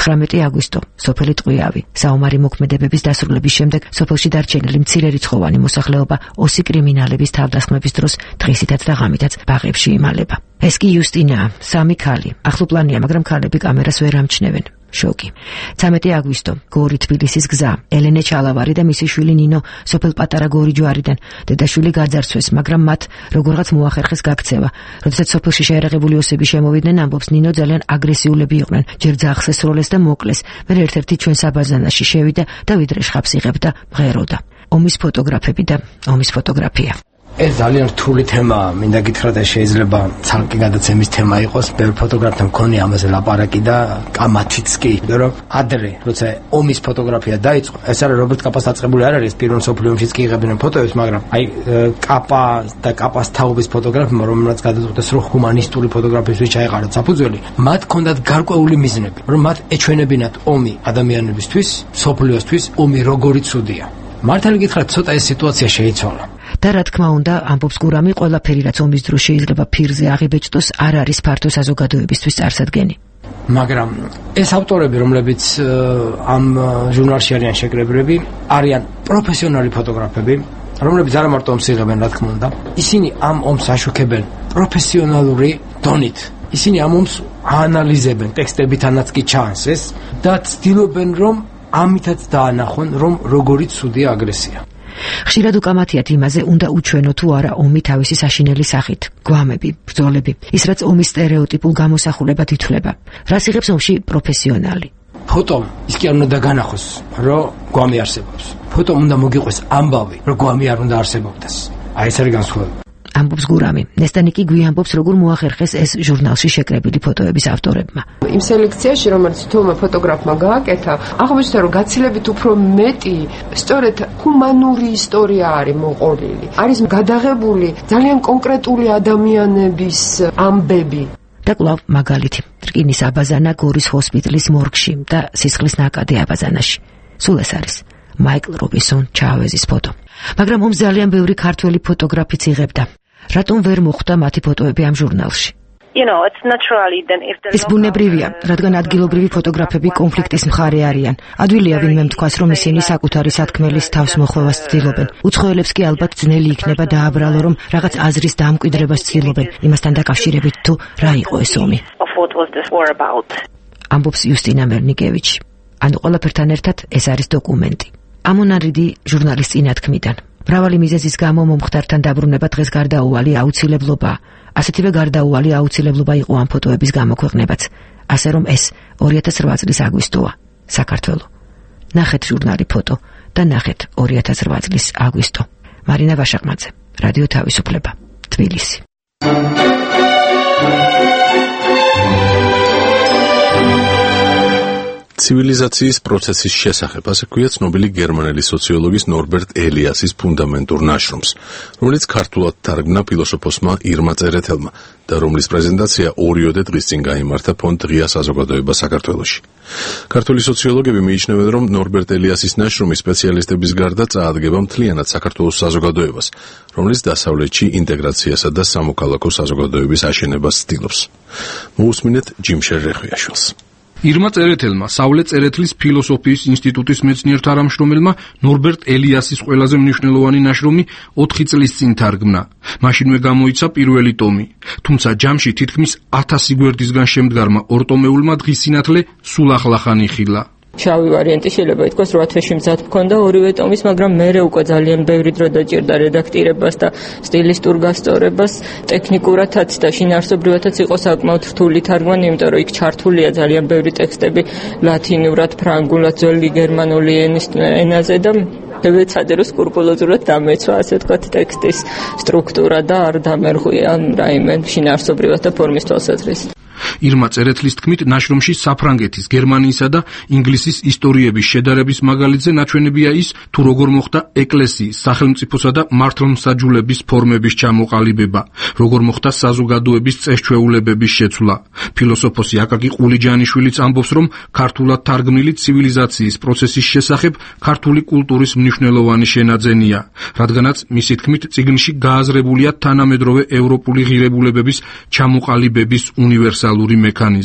ცხრამეტი აგვისტო, სოფელი ტყვიავი. საომარი მოქმედებების დასრულების შემდეგ სოფელში დარჩენილი მცირერიცხოვანი მოსახლეობა ოსი კრიმინალების თავდასხმების დროს დღისითაც და ღამითაც ბაღებში იმალება. ეს კი იუსტინაა, სამი ქალი. ახლოპლანია, მაგრამ ქალები კამერას ვერ ამჩნევენ. შოკი. ცამეტი აგვისტო, გორი თბილისის გზა. ელენე ჩალავარი და მისი შვილი ნინო სოფელ პატარა გორი ჯვარიდან. დედაშვილი გაძარცვეს, მაგრამ მათ როგორღაც მოახერხეს გაქცევა. როდესაც სოფელში შეერაღებული ოსები შემოვიდნენ, ამბობს ნინო ძალიან აგრესიულები იყვნენ. ჯერ ძაღლს ესროლეს და მოკლეს. მე ერთ-ერთი ჩვენ საბაზანაში შევიდა და ვიდრე შხაპს იღებდა, მღეროდა. ომის ფოტოგრაფები და ომის ფოტოგრაფია. ეს ძალიან რთული თემაა, მინდა გითხრათ, ეს შეიძლება ცალკე გადაცემის თემა იყოს, ბევრ ფოტოგრაფთან მქონია ამაზე ლაპარაკი და კამათიც კი, რომ ადრე, როცა ომის ფოტოგრაფია დაიწყო, ეს არის რობერტ კაპას დაწყებული არ არის, პირველ მსოფლიო ომშიც კი იღებდნენ ფოტოებს, მაგრამ აი კაპა და კაპას თაობის ფოტოგრაფებმა, რომელსაც გადაწყვეტეს, რომ ჰუმანისტური ფოტოგრაფიისთვის ჩაეყარათ საფუძველი, მათ ჰქონდათ გარკვეული მიზნები, რომ მათ ეჩვენებინათ ომი ადამიანებისთვის, მსოფლიოსთვის, ომი როგორი ცუდია. მართალი გითხრათ, ცოტა ეს სიტუაცია შეიცვალა. და რა თქმა უნდა, ამბობს გურამი, ყველაფერი რაც ომის დროს შეიძლება ფირზე აღიბეჭდოს, არ არის ფართო საზოგადოებისთვის წარსადგენი. მაგრამ ეს ავტორები, რომლებიც ამ ჟურნალში არიან შეკრებილები, არიან პროფესიონალი ფოტოგრაფები, რომლებიც არა მარტო ომს იღებენ, რა თქმა უნდა, ისინი ამ ომს აშუქებენ პროფესიონალური დონით. ისინი ამ ომს აანალიზებენ, ტექსტებითანაც კი ჩანს ეს და ცდილობენ, რომ ამითაც დაანახონ, რომ როგორი ცუდია აგრესია. ხშირად უკამათიათ იმაზე, უნდა უჩვენო თუ არა ომი თავისი საშინელი სახით, გვამები, ბრძოლები, ის რაც ომის სტერეოტიპულ გამოსახულებად ითვლება. რას იღებს ომში პროფესიონალი? ფოტომ ის კი არ უნდა დაგანახოს, რომ გვამი არსებობს. ფოტომ უნდა მოგიყვეს ამბავი, რომ გვამი არ უნდა არსებობდეს. აი ეს არის განსხვავება. ამბობს გურამი. ნესტანიკი გვიამბობს, როგორ მოახერხეს ეს ჟურნალში შეკრებილი ფოტოების ავტორებმა. იმ სელექციაში, რომელიც თულმა ფოტოგრაფმა გააკეთა, აღმოჩნდა, რომ გაცილებით უფრო მეტი სწორედ ჰუმანური ისტორია არის მოყოლილი. არის გადაღებული ძალიან კონკრეტული ადამიანების ამბები. და კვლავ მაგალითი. რკინის აბაზანა გორის ჰოსპიტალის მორგში და სისხლის ნაკადი აბაზანაში. სულ ეს არის მაიკლ რობინსონ ჩაავეზის ფოტო. მაგრამ ომს ძალიან ბევრი ქართველი ფოტოგრაფიც იღებდა. რატომ ვერ მოხვდა მათი ფოტოები ამ ჟურნალში? You know, it's naturally then if the ეს ბუნებრივია, რადგან ადგილობრივი ფოტოგრაფები კონფლიქტის მხარე არიან. ადვილია ვინმე თქვას, რომ ისინი საკუთარი სათქმელის თავს მოხვევას ცდილობენ. უცხოელებს კი ალბათ ძნელი იქნება დააბრალო, რომ რაღაც აზრის დამკვიდრებას ცდილობენ, იმასთან დაკავშირებით თუ რა იყო ეს ომი. What was this war about? ამბობს იუსტინა მერნიკევიჩი. ანუ ყველაფერთან ერთად ეს არის დოკუმენტი. ამონარიდი ჟურნალის წინათქმიდან. მრავალი მიზეზის გამო მომხდართან დაბრუნება დღეს გარდაუვალი აუცილებლობაა. ასეთივე გარდაუვალი აუცილებლობა იყო ამ ფოტოების გამოქვეყნებაც. ასე რომ ეს ორი ათას რვა წლის აგვისტოა, საქართველო. ნახეთ ჟურნალი ფოტო და ნახეთ ორი ათას რვა წლის აგვისტო. მარინა ვაშაყმაძე, რადიო თავისუფლება, თბილისი. ცივილიზაციის პროცესის შესახებ, ასე ქვია ცნობილი გერმანელი სოციოლოგის ნორბერტ ელიასის ფუნდამენტურ ნაშრომს, რომელიც ქართულად თარგმნა ფილოსოფოსმა ირმა წერეთელმა და რომლის პრეზენტაცია ორიოდე დღის წინ გაიმართა ფონდ ღია საზოგადოება საქართველოში. ქართული სოციოლოგები მიიჩნევენ, რომ ნორბერტ ელიასის ნაშრომი სპეციალისტების გარდა წაადგება მთლიანად საქართველოს საზოგადოებას, რომლის დასავლეთში ინტეგრაციასა და სამოქალაქო საზოგადოების აშენებას ცდილობს. მოусმინეთ ჯიმშერ რეხვიაშვილს. ირმა წერეთელმა, სავლე წერეთლის ფილოსოფიის ინსტიტუტის მეცნიერთა-რამშრომელმა ნორბერტ ელიასის ყველაზე მნიშვნელოვანი ნაშრომი ოთხი წლის წინ თარგმნა. მაშინვე გამოიცა პირველი ტომი. თუმცა ჯამში თითქმის ათასი გვერდისგან შემდგარმა ორტომეულმა დღის სინათლე სულ ახლახან იხილა. შავი ვარიანტი შეიძლება ითქვას, რომ ათვეში მზად მქონდა ორივე ტომის, მაგრამ მერე უკვე ძალიან ბევრი დრო დაჭირდა რედაქტირებას და სტილისტურ გასწორებას, ტექნიკურათაც და შინაარსობრივათაც იყო საკმაოდ რთული თარგმანი, იმიტომ რომ იქ ჩართულია ძალიან ბევრი ტექსტები ლათინურად, ფრანგულად, ძველი გერმანული ენის ენაზე და ვეცადე რომ სკრუპულოზურად დამეცვა, ასე ვთქვათ, ტექსტის სტრუქტურა და არ დამერღვია რაიმე შინაარსობრივად და ფორმის თვალსაზრისით. ირმა წერეთლის თქმით, ნაშრომში საფრანგეთის, გერმანიისა და ინგლისის ისტორიების შედარების მაგალითზე ნაჩვენებია ის, თუ როგორ მოხდა ეკლესიის, სახელმწიფოსა და მართლმსაჯულების ფორმების ჩამოყალიბება, როგორ მოხდა საზოგადოების წესჩვეულებების შეცვლა. ფილოსოფოსი აკაკი ყულიჯანიშვილიც ამბობს, რომ ქართულად თარგმნილი ცივილიზაციის პროცესის შესახებ ქართული კულტურის მნიშვნელოვანი შენაძენია, რადგანაც მისი თქმით, წიგნში გააზრებულია თანამედროვე ევროპული ღირებულებების ჩამოყალიბების უნივერსალური მექანიზმი.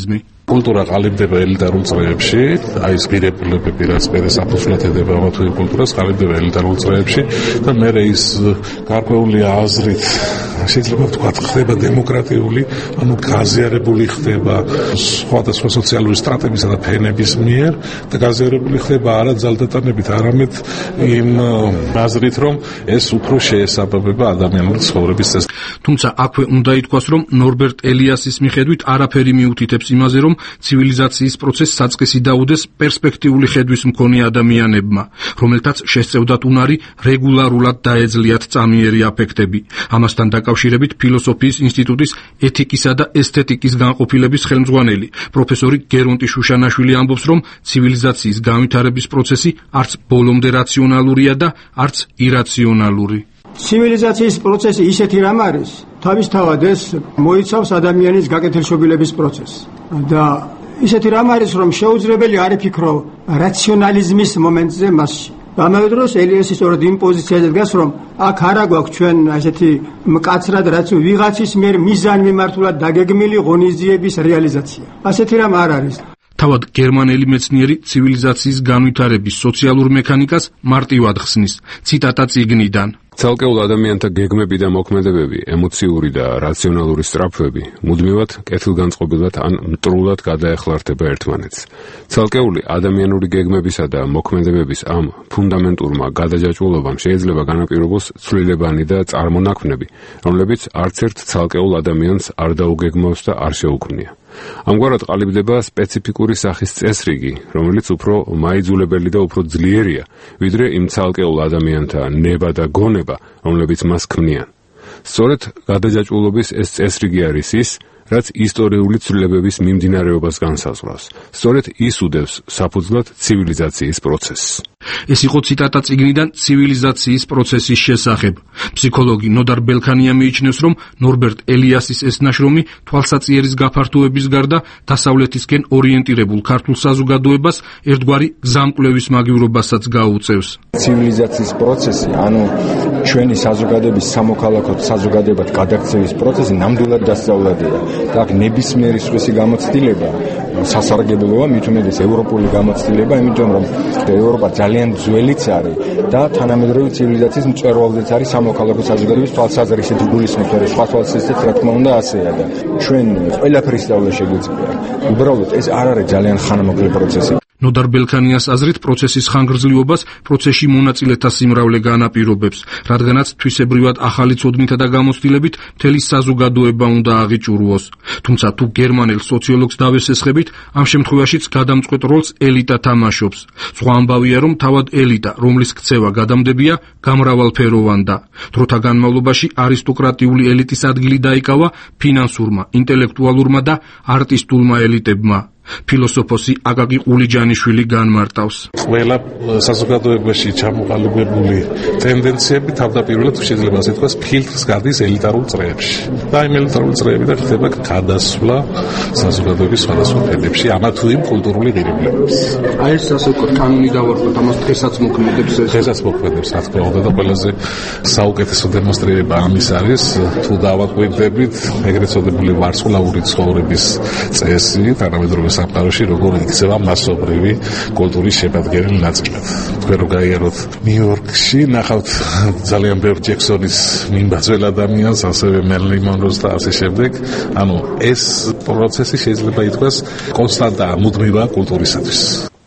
კულტურა ყალიბდება ელიტარულ წრეებში, აი ეს პირებლებები რაც პერეს აფუძვლად ედება თუ კულტურას ყალიბდება ელიტარულ წრეებში და მე ის გარკვეული აზრით შეიძლება ვთქვა ხდება დემოკრატიული, ანუ გაზიარებული ხდება სხვადასხვა სოციალური სტრატებისა და ფენების მიერ და გაზიარებული ხდება არა ძალდატანებით, არამედ იმ აზრით, რომ ეს უფრო შეესაბამება ადამიანური ცხოვრების წესს. თუმცა აქვე უნდა ითქვას, რომ ნორბერტ ელიასის მიხედვით არაფერი მიუთითებს იმაზე, რომ ცივილიზაციის პროცესს საწყისი დაუდეს პერსპექტიული ხედვის მქონე ადამიანებმა, რომელთაც შესწევდათ უნარი რეგულარულად დაეძლიათ წამიერი აფექტები. ამასთან დაკავშირებით ფილოსოფიის ინსტიტუტის ეთიკისა და ესთეტიკის განყოფილების ხელმძღვანელი პროფესორი გერონტი შუშანაშვილი ამბობს, რომ ცივილიზაციის განვითარების პროცესი არც ბოლომდე რაციონალურია და არც ირაციონალური. ცივილიზაციის პროცესი ისეთი რამ არის, თავისთავად ეს მოიცავს ადამიანის გაკეთილშობილების პროცესს და ისეთი რამ არის, რომ შეუძლებელი არ იფიქრო რაციონალიზმის მომენტზე მასში. ამავე დროს ელიასი სწორედ იმ პოზიციაზე დგას, რომ აქ არა გვაქვს ჩვენ ასეთი მკაცრად რაც ვიღაცის მიერ მიზანმიმართულად დაგეგმილი ღონისძიების რეალიზაცია. ასეთი რამ არ არის. თავად გერმანელი მეცნიერი ცივილიზაციის განვითარების სოციალურ მექანიკას მარტივად ხსნის. ციტატა წიგნიდან. ცალკეულ ადამიანთა გეგმები და მოქმედებები, ემოციური და რაციონალური სწრაფვები მუდმივად კეთილგანწყობილად ან მტრულად გადაეხლართება ერთმანეთს. ცალკეული ადამიანური გეგმებისა და მოქმედებების ამ ფუნდამენტურმა გადაჯაჭვულობამ შეიძლება განაპირობოს ცვლილებანი და წარმონაქმნები, რომლებიც არც ერთ ცალკეულ ადამიანს არ დაუგეგმავს და არ შეუქმნია. ამგვარად ყალიბდება სპეციფიკური სახის წესრიგი, რომელიც უფრო მაიძულებელი და უფრო ძლიერია, ვიდრე იმ ცალკეულ ადამიანთა ნება და გონება, რომლებიც მას ქმნიან. სწორედ გადაჯაჭვულობის ეს წესრიგი არის ის, რაც ისტორიული ცვლილებების მიმდინარეობას განსაზღვრავს. სწორედ ის უდევს საფუძვლად ცივილიზაციის პროცესს. ეს იყო ციტატა წიგნიდან ცივილიზაციის პროცესის შესახებ. ფსიქოლოგი ნოდარ ბელქანია მიიჩნევს, რომ ნორბერტ ელიასის ეს ნაშრომი თვალსაწიერის გაფართოების გარდა დასავლეთისკენ ორიენტირებულ ქართულ საზოგადოებას ერთგვარი გზამკვლევის მაგივრობასაც გაუწევს. ცივილიზაციის პროცესი, ანუ ჩვენი საზოგადოების სამოქალაქო საზოგადოებად გადაქცევის პროცესი ნამდვილად დასწავლადია. და აქ ნებისმიერი სხვისი გამოცდილება სასარგებლოა, მით უმეტეს ევროპული გამოცდილება, იმიტომ რომ ევროპა ძალიან ძველიც არის და თანამედროვე ცივილიზაციის მწვერვალზეც არის სამოქალაქო საზოგადოების თვალსაზრისით გულისხმობთ, რომ სხვა თვალსაზრისით რა თქმა უნდა ასეა და ჩვენ ყველაფრის სწავლა შეგვიძლია. უბრალოდ ეს არ არის ძალიან ხანმოკლე პროცესი. ნოდარ ბელქანიას აზრით პროცესის ხანგრძლივობას პროცესში მონაწილეთა სიმრავლე განაპირობებს, რადგანაც თვისებრივად ახალი ცოდნითა და გამოცდილებით მთელი საზოგადოება უნდა აღიჭურვოს. თუმცა თუ გერმანელ სოციოლოგს დავესესხებით, ამ შემთხვევაშიც გადამწყვეტ როლს ელიტა თამაშობს. სხვა ამბავია, რომ თავად ელიტა, რომლის ქცევა გადამდებია, გამრავალფეროვანდა. დროთა განმავლობაში არისტოკრატიული ელიტის ადგილი დაიკავა ფინანსურმა, ინტელექტუალურმა და არტისტულმა ელიტებმა. ფილოსოფოსი აკაკი ყულიჯანიშვილი განმარტავს. ყველა საზოგადოებაში ჩამოყალიბებული ტენდენციები თავდაპირველად შეიძლება ასე ვთქვას ფილტრს გადის ელიტარულ წრეებში. და იმ ელიტარულ წრეებიდან ხდება გადასვლა საზოგადოების სხვადასხვა ფენებში, ამა თუ იმ კულტურული ღირებულებებს. აი ეს ასე ვთქვათ კანონი დავარქვათ, ამას დღესაც მოქმედებს ეს. დღესაც მოქმედებს, რა თქმა უნდა, და ყველაზე საუკეთესო დემონსტრირება ამის არის, თუ დავაკვირდებით ეგრეთ წოდებული ვარსკვლავური ცხოვრების წესი, თანამედროვე სამყაროში როგორ იქცევა მასობრივი კულტურის შეფადგენილ ნაწილად. თქვენ რო გაიაროთ ნიუ-იორკში, ნახავთ ძალიან ბევრ ჯექსონის მიმბაძველ ადამიანს, ასევე მერლინ მონროს და ასე შემდეგ. ანუ ეს პროცესი შეიძლება ითქვას კონსტანტა მუდმივა კულტურისათვის.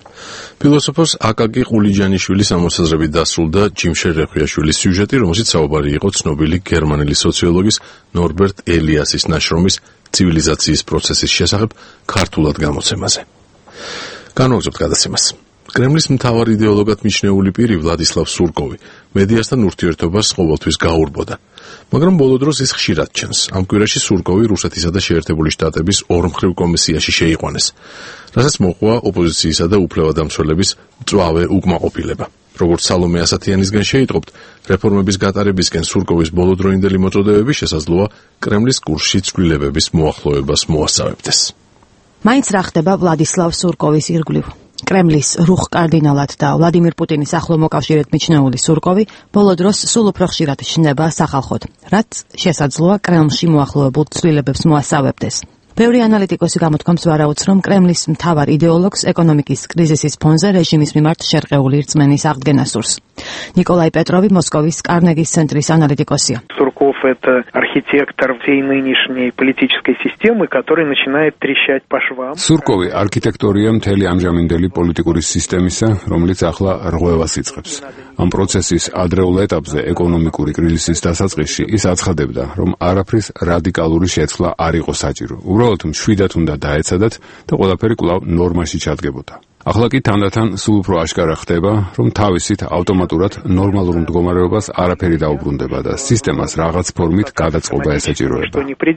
ფილოსოფოს აკაკი ყულიჯანიშვილის ამოსაზრებით დასრულდა ჯიმშერ რეხვიაშვილის სიუჟეტი, რომელშიც საუბარი იყო ცნობილი გერმანელი სოციოლოგის ნორბერტ ელიასის ნაშრომის ცივილიზაციის პროცესის შესახებ ქართულად გამოცემაზე. განვაგრძობთ გადაცემას. კრემლის მთავარ იდეოლოგად მიჩნეული პირი ვლადისლავ სურკოვი მედიასთან ურთიერთობას ყოველთვის გაურბოდა. მაგრამ ბოლო დროს ის ხშირად ჩანს. ამ კვირაში სურკოვი რუსეთისა და შეერთებული შტატების ორმხრივ კომისიაში შეიყვანეს, რასაც მოყვა ოპოზიციისა და უფლებადამცველების მწვავე უკმაყოფილება. როგორც სალომე ასათიანისგან შეიტყობთ, რეფორმების გატარებისკენ სურკოვის ბოლოდროინდელი მოწოდებები შესაძლოა კრემლის კურსში ცვლილებების მოახლოებას მოასწავებდეს. მაინც რა ხდება ვლადისლავ სურკოვის ირგვლივ? კრემლის რუხ კარდინალად და ვლადიმირ პუტინის ახლო მოკავშირედ მიჩნეული სურკოვი ბოლო დროს სულ უფრო ხშირად ჩნდება სახალხოდ, რაც შესაძლოა კრემლში მოახლოებულ ცვლილებებს მოასწავებდეს. ბევრი ანალიტიკოსი გამოთქვამს ვარაუდს, რომ კრემლის მთავარ იდეოლოგს ეკონომიკის კრიზისის ფონზე რეჟიმის მიმართ შერყეული რწმენის აღდგენა სურს. Николай Петрови, Москвის კარნეგის ცენტრის ანალიტიკოსია. Сурков — это архитектор всей нынешней политической системы, который начинает трещать по швам. Сурковი არქიტექტორია მთელი ამჟამინდელი პოლიტიკური სისტემისა, რომელიც ახლა რღვევას იწყებს. Ამ პროცესის ადრეულ ეტაპზე ეკონომიკური კრიზისის დასაწყისში ის აცხადებდა, რომ არაფრის რადიკალური შეცვლა არ იყო საჭირო. უბრალოდ მშვიდად უნდა დაეცადათ და ყველაფერი კვლავ ნორმაში ჩადგებოდა. ახლა კი თანდათან სულ უფრო აშკარა ხდება, რომ თავისით ავტომატურად ნორმალურ მდგომარეობას არაფერი დაუბრუნდება და სისტემას რაღაც ფორმით გადაწყობა ესაჭიროება.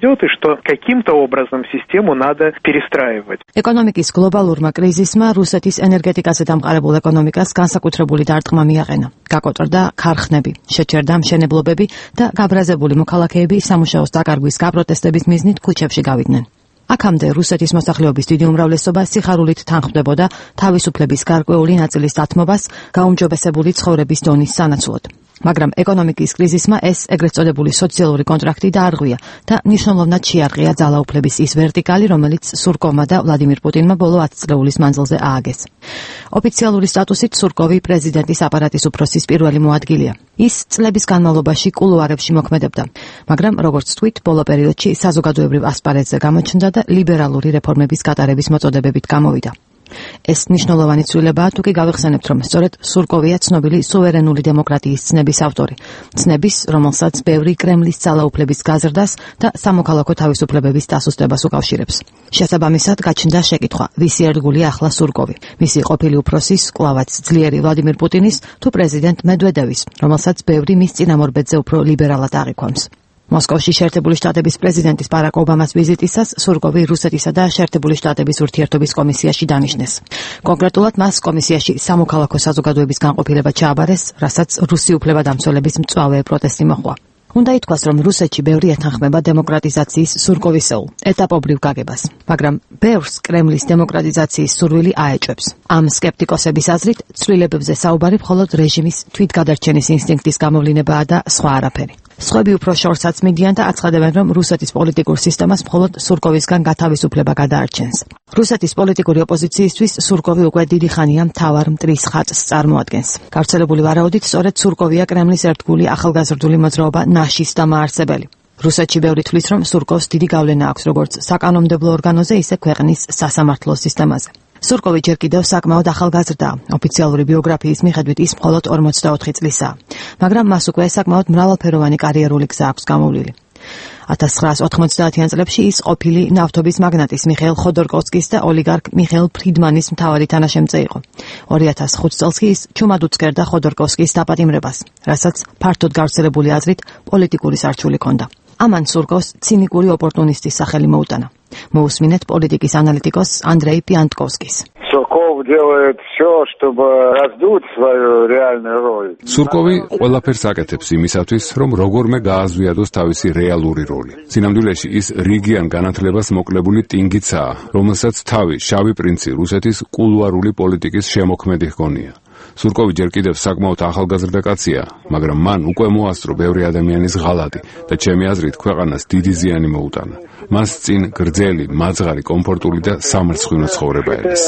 ეკონომიკის გლობალურმა კრიზისმა რუსეთის ენერგეტიკაზე დამყარებულ ეკონომიკას განსაკუთრებული დარტყმა მიაყენა. გაკოტრდა ქარხნები, შეჩერდა მშენებლობები და გაბრაზებული მოქალაქეები სამუშაოს დაკარგვის გაპროტესტების მიზნით ქუჩებში გავიდნენ. აქამდე რუსეთის მოსახლეობის დიდი უმრავლესობა სიხარულით თანხმდებოდა თავისუფლების გარკვეული ნაწილის დათმობას გაუმჯობესებული ცხოვრების დონის სანაცვლოდ. მაგრამ ეკონომიკის კრიზისმა ეს ეგრეთ წოდებული სოციალური კონტრაქტი დაარღვია და მნიშვნელოვნად შეარყია ძალაუფლების ის ვერტიკალი, რომელიც სურკოვმა და ვლადიმირ პუტინმა ბოლო ათი წლეულის მანძილზე ააგეს. ოფიციალური სტატუსით სურკოვი პრეზიდენტის აპარატის უფროსის პირველი მოადგილეა. ის წლების განმავლობაში კულუარებში მოქმედებდა, მაგრამ როგორც თქვით, ბოლო პერიოდში საზოგადოებრივ ასპარეზზე გამოჩნდა და ლიბერალური რეფორმების გატარების მოწოდებებით გამოვიდა. ეს მნიშვნელოვანი ცვლილებაა, თუ კი გავიხსენებთ, რომ სწორედ სურკოვია ცნობილი სუვერენული დემოკრატიის ცნების ავტორი. ცნების, რომელსაც ბევრი კრემლის ძალაუფლების გაზრდას და სამოქალაქო თავისუფლებების დასუსტებას უკავშირებს. შესაბამისად, გაჩნდა შეკითხვა, ვისი ერთგულია ახლა სურკოვი, მისი ყოფილი უფროსის, კვლავაც ძლიერი ვლადიმირ პუტინის, თუ პრეზიდენტ მედვედევის, რომელსაც ბევრი მის წინამორბედზე უფრო ლიბერალად აღიქვამს. მოსკოვში შეერთებული შტატების პრეზიდენტის ბარაკ ობამას ვიზიტისას სურკოვი რუსეთისა და შეერთებული შტატების ურთიერთობის კომისიაში დანიშნეს. კონკრეტულად მას კომისიაში სამოქალაქო საზოგადოების განყოფილება ჩააბარეს, რასაც რუსი უფლებადამცველების მწვავე პროტესტი მოჰყვა. უნდა ითქვას, რომ რუსეთში ბევრი ეთანხმება დემოკრატიზაციის სურკოვისეულ, ეტაპობრივ გაგებას, მაგრამ ბევრს კრემლის დემოკრატიზაციის სურვილი აეჭვებს. ამ სკეპტიკოსების აზრით, ცვლილებებზე საუბარი მხოლოდ რეჟიმის თვითგადარჩენის ინსტინქტის გამოვლინებაა და სხვა არაფერი. სხვები უფრო შორსაც მიდიან და აცხადებენ, რომ რუსეთის პოლიტიკურ სისტემას მხოლოდ სურკოვისგან გათავისუფლება გადაარჩენს. რუსეთის პოლიტიკური ოპოზიციისთვის სურკოვი უკვე დიდი ხანია მთავარ მტრის ხატს წარმოადგენს. გავრცელებული ვარაუდით, სწორედ სურკოვია კრემლის ერთგული ახალგაზრდული მოძრაობა ნაშის დამაარსებელი. რუსეთში ბევრი თვლის, რომ სურკოვს დიდი გავლენა აქვს როგორც საკანონმდებლო ორგანოზე, ისე ქვეყნის სასამართლო სისტემაზე. სურკოვი ჯერ კიდევ საკმაოდ ახალგაზრდაა. ოფიციალური ბიოგრაფიის მიხედვით ის მხოლოდ ორმოცდაოთხი წლისაა, მაგრამ მას უკვე საკმაოდ მრავალფეროვანი კარიერული გზა აქვს გამოვლილი. ათას ცხრაას ოთხმოცდაათიან წლებში ის ყოფილი ნავთობის მაგნატის მიხეილ ხოდორკოვსკის და ოლიგარქ მიხეილ ფრიდმანის მთავარი თანაშემწე იყო. ორი ათას ხუთ წელს კი ის ჩუმად უწკერდა ხოდორკოვსკის დაპატიმრებას, რასაც ფართოდ გავრცელებული აზრით პოლიტიკური სარჩული ჰქონდა. ამან სურკოვს ცინიკური ოპორტუნისტის სახელი მოუტანა. მოусმინეთ პოლიტიკის ანალიტიკოს ანდრეი პიანტკოვსკის. Сурков делает все, чтобы раздуть свою реальную роль. სურკოვი ყველაფერს აკეთებს იმისათვის, რომ როგორმე გააზვიადოს თავისი რეალური როლი. სინამდვილეში ის რიგიან განათლებას მოკლებული ტინგიცაა, რომელსაც თავი შავი პრინცი რუსეთის კულუარული პოლიტიკის შემოქმედი ჰგონია. სურკოვი ჯერ კიდევ საკმაოდ ახალგაზრდა კაცია, მაგრამ მან უკვე მოასწრო ბევრი ადამიანის ღალატი და ჩემი აზრით ქვეყანას დიდი ზიანი მოუტანა. მას წინ გრძელი, მაძღარი, კომფორტული და სამრცხვინო ცხოვრება ერეს.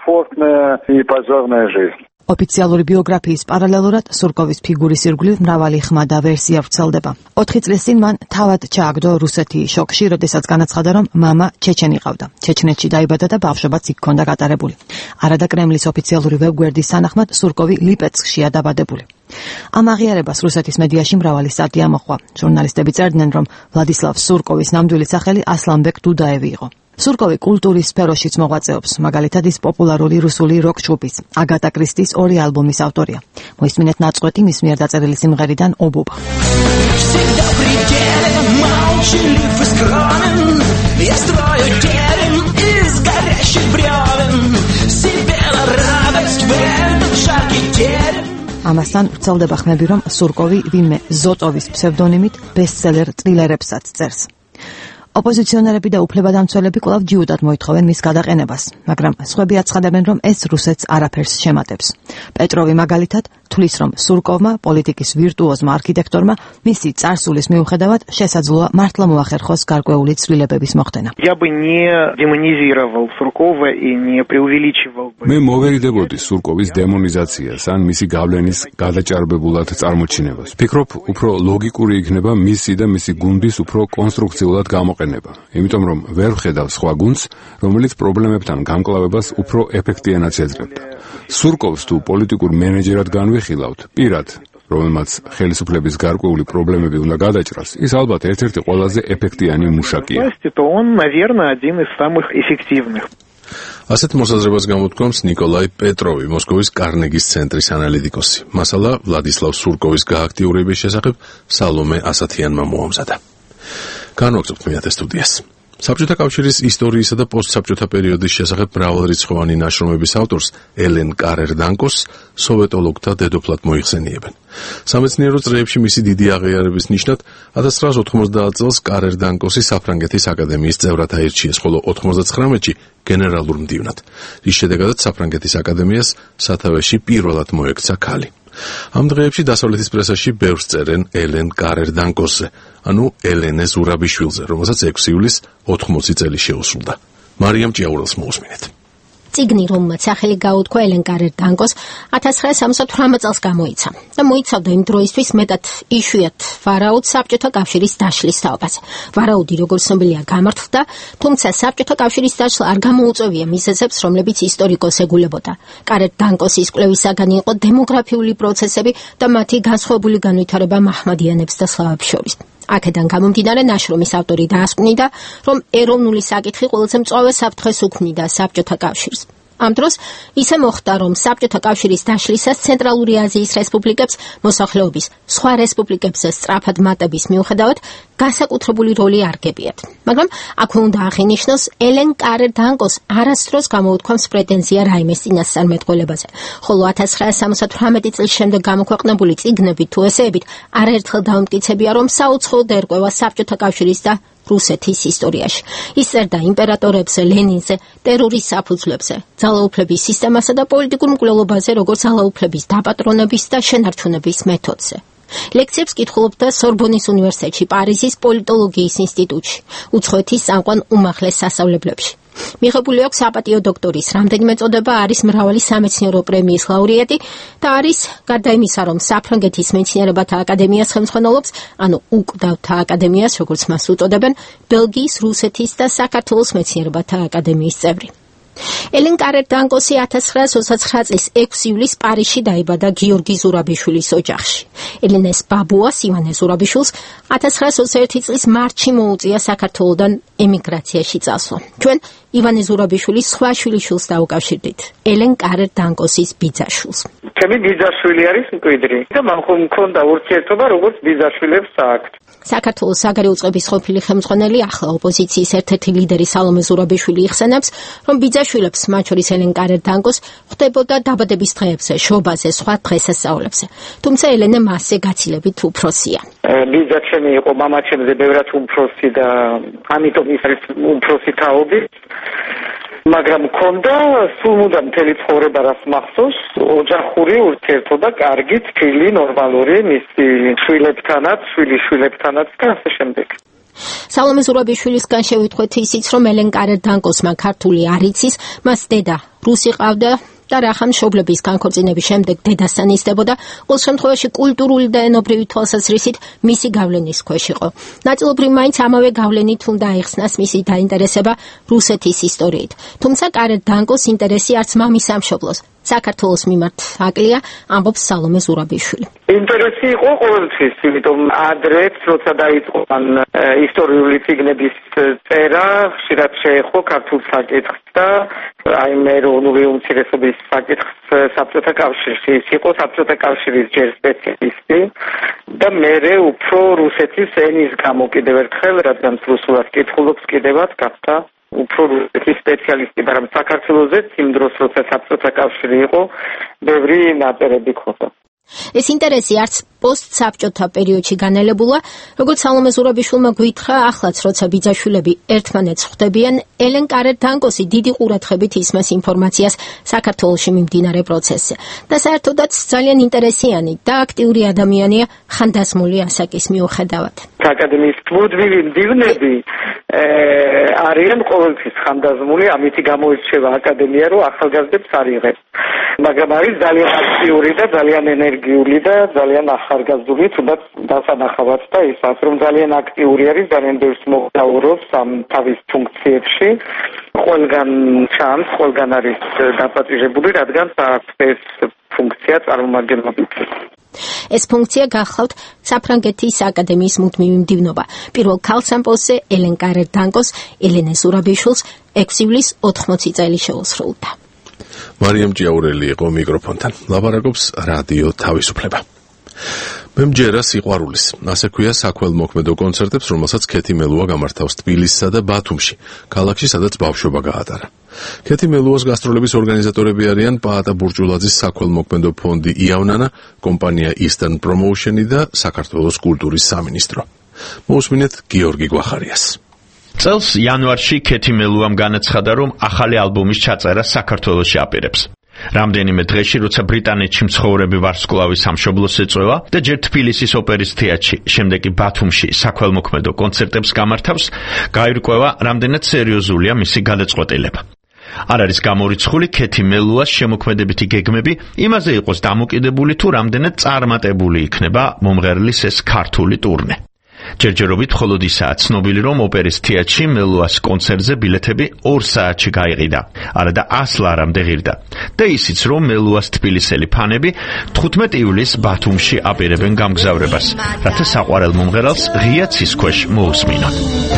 ოფიციალური ბიოგრაფიის პარალელურად სურკოვის ფიგურის ირგვლივ მრავალი ხმა და ვერსია ვრცელდება. ოთხი წლის წინ მან თავად ჩააგდო რუსეთი შოკში, როდესაც განაცხადა, რომ მამა ჩეჩენი ყავდა. ჩეჩნეთში დაიბადა და ბავშვობაც იქ ჰქონდა გატარებული. არადა კრემლის ოფიციალური ვებგვერდის სანახმად სურკოვი ლიპეცკშია დაბადებული. ამ აღიარებას რუსეთის მედიაში მრავალი სტატია მოჰყვა. ჟურნალისტები წერდნენ, რომ ვლადისლავ სურკოვის ნამდვილი სახელი ასლანბეკ დუდაევი იყო. სურკოვი კულტურის სფეროშიც მოღვაწეობს, მაგალითად ის პოპულარული რუსული როკ ჯგუფის აგატა კრისტის ორი ალბომის ავტორია. მოისმინეთ ნაწყვეტი მის მიერ დაწერილი სიმღერიდან ობობა. ამასთან ვრცელდება ხმები, რომ სურკოვი ვინმე ზოტოვის ფსევდონიმით ბესტსელერ ტრილერებსაც წერს. ოპოზიციონერები და უფლებადამცველები კვლავ ჯიუდად მოითხოვენ მის გადაყენებას, მაგრამ სხვები აცხადებენ, რომ ეს რუსეთს არაფერს შემატებს. პეტროვი მაგალითად თulis რომ სურკოვმა, პოლიტიკის ვირტუოზმა არქიტექტორმა, მისი წარსულის მიუხედავად შესაძლოა მართლა მოახერხოს გარკვეული ცვლილებების მოხდენა. Я бы не демонизировал Суркова и не преувеличивал бы. მე მოვერიდებოდი სურკოვის დემონიზაციას ან მისი გავლენის გადაჭარბებულად წარმოჩინებას. ფიქრობ, უფრო ლოგიკური იქნება მისი და მისი გუნდის უფრო კონსტრუქციულად გამოყენება. იმიტომ რომ ვერ ვხედავ სხვა გუნდს, რომელიც პრობლემებთან გამკლავებას უფრო ეფექტიანად შეძლებდა. სურკოვს თუ პოლიტიკურ მენეჯერად განვიხილავთ, პირად, რომელმაც ხელისუფლების გარკვეული პრობლემები უნდა გადაჭრას, ის ალბათ ერთ-ერთი ყველაზე ეფექტიანი მუშაკია. То он, наверное, один из самых эффективных. ასეთ მოსაზრებას გამოთქვამს ნიკოლაი პეტროვი, მოსკოვის კარნეგის ცენტრის ანალიტიკოსი. მასალა ვლადისლავ სურკოვის გააქტიურების შესახებ სალომე ასათიანმა მოამზადა. განვაგრძობთ მეათე სტუდიას. საბჭოთა კავშირის ისტორიისა და პოსტსაბჭოთა პერიოდის შესახებ მრავალრიცხოვანი ნაშრომების ავტორს ელენ კარერ-დანკოს სოვეტოლოგთა დედოფლად მოიხსენიებენ. სამეცნიერო წრეებში მისი დიდი აღიარების ნიშნად ათას ცხრაას ოთხმოცდაათ წელს კარერ-დანკოსი საფრანგეთის აკადემიის წევრად აირჩიეს, ხოლო ოთხმოცდათხრამეტში გენერალურ მდივნად, რის შედეგადაც საფრანგეთის აკადემიას სათავეში პირველად მოექცა ქალი. ამ დღეებში დასავლეთის პრესაში ბევრს წერენ ელენ კარერ-დანკოსზე, ანუ ელენე ზურაბიშვილზე, რომელსაც ექვსი ივლისს ოთხმოცი წელი შეუსრულდა. მარიამ ჭიაურელს მოусმინეთ. წიგნი, რომელმაც სახელი გაუთქვა ელენ კარერ-დანკოს, ათას ცხრაას სამოცდაათი წელს გამოიცა და მოიცავდა იმ დროისთვის მეტად იშვიათ ვარაუდ საბჭოთა კავშირის დაშლის თაობას. ვარაუდი, როგორც ცნობილია, გამართლდა, თუმცა საბჭოთა კავშირის დაშლა არ გამოუწევია მიზეზებს, რომლებიც ისტორიკოს ეგულებოდა. კარერ-დანკოსის კვლევის საგანი იყო დემოგრაფიული პროცესები და მათი განსხვავებული განვითარება მაჰმადიანებს და სლავებს შორის. აქედან გამომდინარე ნაშრომის ავტორი დაასკვნიდა, რომ ეროვნული საკითხი ყველაზე მწვავე საფრთხეს უქმნიდა საბჭოთა კავშირს. ამ დროს ისე მოხდა, რომ საბჭოთა კავშირის დაშლისას ცენტრალური აზიის რესპუბლიკებს მოსახლეობის სხვა რესპუბლიკებზე სწრაფად მატების მიუხედავად განსაკუთრებული როლი არ გებიათ. მაგრამ აქვე უნდა აღინიშნოს, ელენ კარერ-დანკოს არასდროს გამოუთქვამს პრეტენზია რაიმეს წინასწარმეტყველებაზე, ხოლო ათას ცხრაას სამოცდათვრამეტი წლის შემდეგ გამოქვეყნებული წიგნებით თუ ესეებით არაერთხელ დაუმტკიცებია, რომ საუცხოოდ ერკვევა საბჭოთა კავშირის და რუსეთის ისტორიაში. ის წერდა იმპერატორებზე, ლენინზე, ტერორის საფუძვლებზე, ძალაუფლების სისტემასა და პოლიტიკურ მკვლელობაზე, როგორც ძალაუფლების დაპატრონების და შენარჩუნების მეთოდზე. ლექციებს კითხულობდა სორბონის უნივერსიტეტში, პარიზის პოლიტოლოგიის ინსტიტუტში, უცხოეთის წამყვან უმაღლეს სასწავლებლებში. მიღებული აქვს საპატიო დოქტორის რამდენიმე წოდება, არის მრავალი სამეცნიერო პრემიის ლაურეატი და არის, გარდა იმისა, რომ საფრანგეთის მეცნიერებათა აკადემიას ხელმძღვანელობს, ანუ უკვდავთა აკადემიას, როგორც მას უწოდებენ, ბელგიის, რუსეთის და საქართველოს მეცნიერებათა აკადემიის წევრი. ელენ კარერ-დანკოსი ათას ცხრაას ოცდათცხრა წლის ექვსი ივლისს პარიზში დაიბადა გიორგი ზურაბიშვილის ოჯახში. ელენეს ბაბუას ივანე ზურაბიშვილს ათას ცხრაას ოცდაერთი წლის მარტში მოუწია საქართველოდან ემიგრაციაში წასვლა. ჩვენ ივანე ზურაბიშვილის სხვა შვილიშვილს დაუკავშირდით, ელენ კარერ-დანკოსის ბიძაშვილს. ჩემი ბიძაშვილი არის მკვიდრი და მან ხომ მქონდა ურთიერთობა როგორც ბიძაშვილებს აქვთ. საქართველოს საგარეო წყების ყოფილი ხელმძღვანელი, ახლა ოპოზიციის ერთ-ერთი ლიდერი სალომე ზურაბიშვილი იხსენებს, რომ ბიძაშვილებს, მათ შორის ელენ კარერ-დანკოს, ხვდებოდა დაბადების დღეებზე, შობაზე, სხვა დღესასწაულებზე. თუმცა ელენე მასზე გაცილებით უფროსია. ბიძა ჩემი იყო მამაჩემზე ბევრად უფროსი და ამიტომ ის არის უფროსი თაობი. მაგრამ მქონდა სულმუდამ მთელი ცხოვრება რას მახსოვს, ოჯახური ურთიერთობა, კარგი, თბილი, ნორმალური, მისი შვილებთანაც, შვილიშვილებთანაც და ასე შემდეგ. სალომე ზურაბიშვილისგან შევიტყვეთ ისიც, რომ ელენ კარერ-დანკოსმა ქართული არ იცის, მას დედა რუსი ყავდა და რახან მშობლების განქორწინების შემდეგ დედასთან იზრდებოდა, ყოველ შემთხვევაში კულტურული და ენობრივი თვალსაზრისით მისი გავლენის ქვეშ იყო. ნაწილობრივ მაინც ამავე გავლენით უნდა აიხსნას მისი დაინტერესება რუსეთის ისტორიით. თუმცა კარერ-დანკოს ინტერესი არც მამის სამშობლოს, საქართველოს მიმართ აკლია, ამბობს სალომე ზურაბიშვილი. ინტერესი იყო ყოველთვის, იმიტომ ადრეც, როცა დაიწყო მან ისტორიული წიგნების წერა, ხშირად შეეხო ქართულ საკითხს და აი ეროვნული უმცირესობის საკითხს საბჭოთა კავშირში. ის იყო საბჭოთა კავშირის ჯერ სპეციალისტი და მერე უფრო რუსეთის ენის გამო კიდევ ერთხელ, რადგან რუსულად კითხულობს კიდევაც, გახდა უფრო რუსეთის სპეციალისტი, მაგრამ საქართველოსაც იმ დროს, როცა საბჭოთა კავშირი იყო, ბევრი ნაწერები ქონდა. ეს ინტერესი არც პოსტსაბჭოთა პერიოდში განელებულა, როგორც სალომე ზურაბიშვილმა გვითხრა, ახლაც როცა ბიძაშვილები ერთმანეთს ხვდებიან, ელენ კარერ-დანკოსი დიდი ყურადღებით ისმის ინფორმაციას საქართველოში მიმდინარე პროცესზე. და საერთოდაც ძალიან ინტერესიანი და აქტიური ადამიანია ხანდასმული ასაკის მიუხედავად. აკადემიის მუდმივი მდივნები არიან ყოველთვის ხანდაზმული, ამითი გამოირჩევა აკადემია, რომ ახალგაზრდებს არ იღებს. მაგრამ არის ძალიან აქტიური და ძალიან ენერგიული და ძალიან ახალგაზრდული, თუნდაც დასანახავად და ისაც, რომ ძალიან აქტიური არის, ძალიან ბევრს მოგზაურობს ამ თავის ფუნქციებში. ყველგან ჩანს, ყველგან არის დაპატიჟებული, რადგან ეს ფუნქცია წარმომადგენლობით. ეს ფუნქცია გახლავთ საფრანგეთის აკადემიის მუდმივი მდივნობა. პირველ ქალსამპოსზე ელენ კარერ-დანკოს ელენე ზურაბიშვილს ექვსი ივლის ოთხმოცი წელი შეუსრულდა. მარიამ ჭიაურელი იყო მიკროფონთან. ლაპარაკობს რადიო თავისუფლება. მე მჯერა სიყვარულის. ასე ქვია საქველმოქმედო კონცერტებს, რომელსაც ქეთი მელუა გამართავს თბილისსა და ბათუმში, ქალაქში, სადაც ბავშვობა გაატარა. ქეთი მელუას გასტროლების ორგანიზატორები არიან პაატა ბურჭულაძის საქველმოქმედო ფონდი იავნანა, კომპანია Eastern Promotion და საქართველოს კულტურის სამინისტრო. მოусმინეთ გიორგი გვახარიას. წელს იანვარში ქეთი მელუამ განაცხადა, რომ ახალი ალბომის ჩაწერა საქართველოში აპირებს. რამდენიმე დღეში, როცა ბრიტანეთში მცხოვრები ვარსკვლავი სამშობლოს ეწვევა და ჯერ თბილისის ოპერის თეატრში, შემდეგ კი ბათუმში საქველმოქმედო კონცერტებს გამართავს, გაირკვევა, რამდენად სერიოზულია მისი გადაწყვეტილება. არ არის გამორიცხული ქეთი მელუას შემოქმედებითი გეგმები იმაზე იყოს დამოკიდებული, თუ რამდენად წარმატებული იქნება მომღერლის ეს ქართული ტურნე. ჯერჯერობით მხოლოდ ისაა ცნობილი, რომ ოპერის თეატრში მელუას კონცერტზე ბილეთები ორ საათში გაიყიდა, არა და ას ლარამდე ღირდა. და ისიც, რომ მელუას თბილისელი ფანები თხუთმეტი ივლისს ბათუმში აპირებენ გამგზავრებას, რათა საყვარელ მომღერალს ღია ცის ქვეშ მოусმინონ.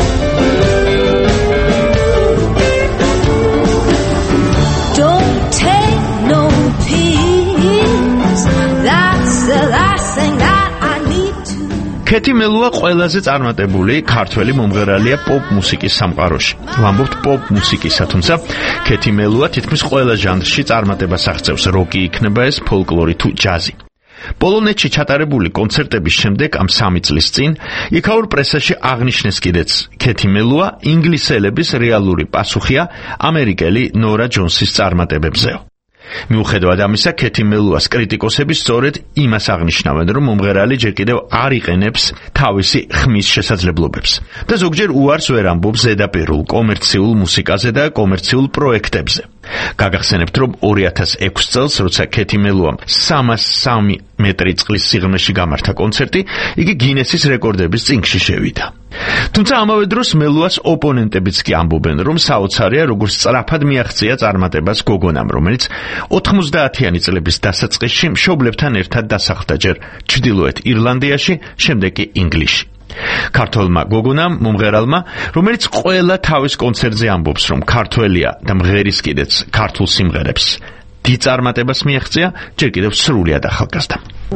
ქეთი მელუა ყველაზე წარმატებული ქართველი მომღერალია პოპ მუსიკის სამყაროში. ვამბობთ პოპ მუსიკისა, თუმცა ქეთი მელუა თითქმის ყველა ჟანრში წარმატებას აღწევს, როკი იქნება ეს, ფოლკლორი თუ ჯაზი. პოლონეთში ჩატარებული კონცერტების შემდეგ ამ სამი წლის წინ იქაურ პრესაში აღნიშნეს კიდეც, ქეთი მელუა ინგლისელების რეალური პასუხია ამერიკელი ნორა ჯონსის წარმატებებზე. მიუხედავად ამისა, ქეთი მელუას კრიტიკოსები სწორედ იმას აღნიშნავენ, რომ მომღერალი ჯერ კიდევ არ იყენებს თავისი ხმის შესაძლებლობებს და ზოგჯერ უარს ვერ ამბობს ზედაპირულ კომერციულ მუსიკაზე და კომერციულ პროექტებზე. გაგახსენებთ, რომ ორი ათას ექვსი წელს, როცა ქეთი მელუამ სამას სამი მეტრი წყლის სიღრმეში გამართა კონცერტი, იგი გინესის რეკორდების წინგში შევიდა. თუმცა ამავე დროს მელუას ოპონენტებიც კი ამბობენ, რომ საოცარია, როგორც სწრაფად მიაღწია წარმატებას გოგონამ, რომელიც ოთხმოცდაათიანი წლების დასაწყისში მშობლებთან ერთად დასახლდა ჯერ ჩრდილოეთ ირლანდიაში, შემდეგ კი ინგლისში. ქართველმა გოგონამ, მომღერალმა, რომელიც ყველა თავის კონცერტზე ამბობს, რომ ქართველია და მღერის კიდეც ქართულ სიმღერებს, დიდ წარმატებას მიაღწია, ჯერ კიდევ სრულიად ახალგაზრდა.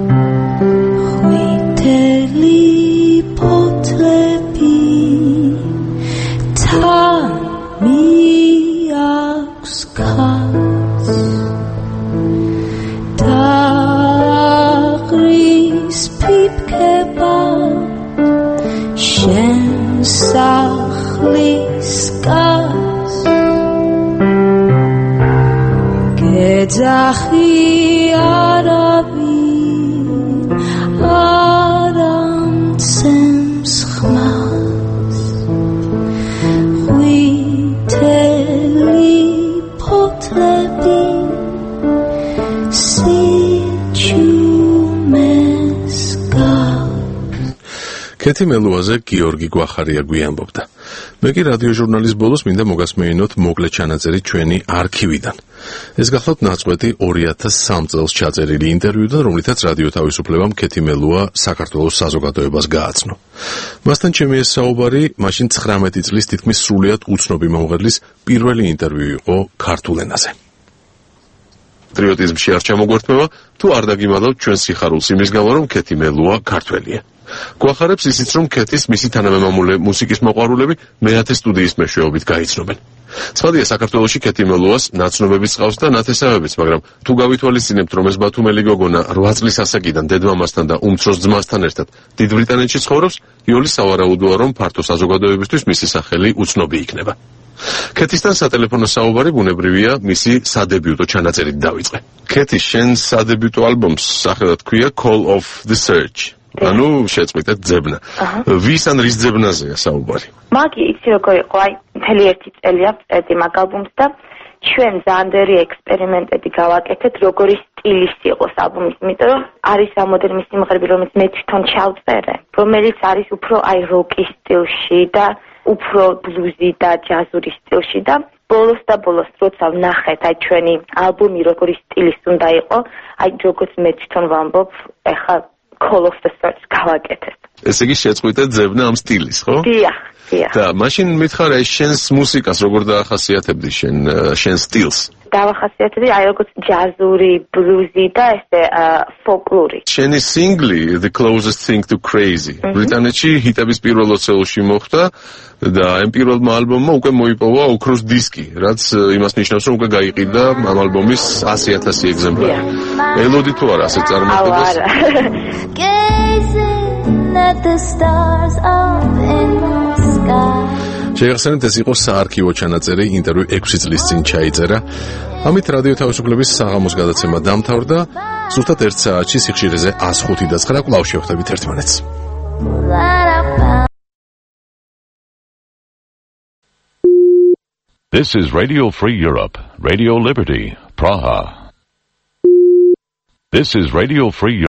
ქეთი მელუაზე გიორგი გვახარია გვიამბობდა. მე კი რადიო ჟურნალის ბოლოს მინდა მოგასმეინოთ მოკლე ჩანაწერი ჩვენი არქივიდან. ეს გახლავთ ნაწყვეტი ორი ათას სამი წელს ჩაწერილი ინტერვიუდან, რომლითაც რადიო თავისუფლებამ ქეთი მელუა საქართველოს საზოგადოებას გააცნო. მასთან ჩემი ეს საუბარი მაშინ ცხრამეტი წლის თითქმის სრულიად უცნობი მომღერლის პირველი ინტერვიუ იყო ქართულ ენაზე. პატრიოტიზმში არ ჩამოგვერთმევა, თუ არ დაგიმალავთ ჩვენ სიხარულს იმის გამო, რომ ქეთი მელუა ქართველია. გვახარებს ისიც, რომ ქეთის მისი თანამემამულე მუსიკის მოყვარულები მეათე სტუდიის მეშვეობით გაიცნობენ. ცხადია, საქართველოში ქეთი მელუას ნაცნობებიც ყავს და ნათესავებიც, მაგრამ თუ გავითვალისწინებთ, რომ ეს ბათუმელი გოგონა რვა წლის ასაკიდან დედმამასთან და უმცროს ძმასთან ერთად დიდ ბრიტანეთში ცხოვრობს, იოლი სავარაუდოა, რომ ფართო საზოგადოებისთვის მისი სახელი უცნობი იქნება. ქეთისთან სატელეფონო საუბარი ბუნებრივია მისი სადებიუტო ჩანაწერით დავიწყე. ქეთი, შენ სადებიუტო ალბომს სახელად ქვია Call of the Search. ანუ შეწყვიტეთ ძებნა. ვის ან რის ძებნაზეა საუბარი? მაგი იცი როგორ იყო, აი მთელი ერთი წელია წერდი მაგ ალბომს და ჩვენ ზანდერი ექსპერიმენტები გავაკეთეთ, როგორი სტილის იყოს ალბომის, იმიტომ რომ არის რამოდენიმე სიმღერები, რომელიც მე თვითონ ჩავწერე, რომელიც არის უფრო აი როკის სტილში და უფრო ბლუზი და ჯაზური სტილში და ბოლოს და ბოლოს როცა ვნახეთ აი ჩვენი ალბომი როგორი სტილის უნდა იყო, აი როგორც მე თვითონ ვამბობ, ეხლა Call of the Search გავაკეთეთ. ესე იგი შეწყვიტეთ ძებნა ამ სტილის, ხო? დიახ, დიახ. და მაშინ მითხარა ეს შენს მუსიკას როგორ დაახასიათებდი შენ შენ სტილს? დავახასიათებდი აი როგორც ჯაზური, ბლუზი და ესე ფოლკლორი. შენი სინგლი The Closest Thing to Crazy ბრიტანეთში ჰიტების პირველ ოცეულში მოხვდა და ამ პირველმა ალბომმა უკვე მოიპოვა ოქროს დისკი, რაც იმას ნიშნავს, რომ უკვე გაიყიდა ამ ალბომის ასი ათასი ეგზემპლარი. ელოდი თუ არა ასეთ წარმატებას? შეახსენეთ, ეს იყო საარქივო ჩანაწერი, ინტერვიუ ექვსი წლის წინ ჩაიწერა. ამით რადიო თავისუფლების საღამოს გადაცემა დამთავრდა. ზუსტად ერთ საათში სიხშირეზე ას ხუთი და ცხრა კვლავ შევხვდებით ერთმანეთს. This is Radio Free Europe, Radio Liberty, Praha. This is Radio Free Europe.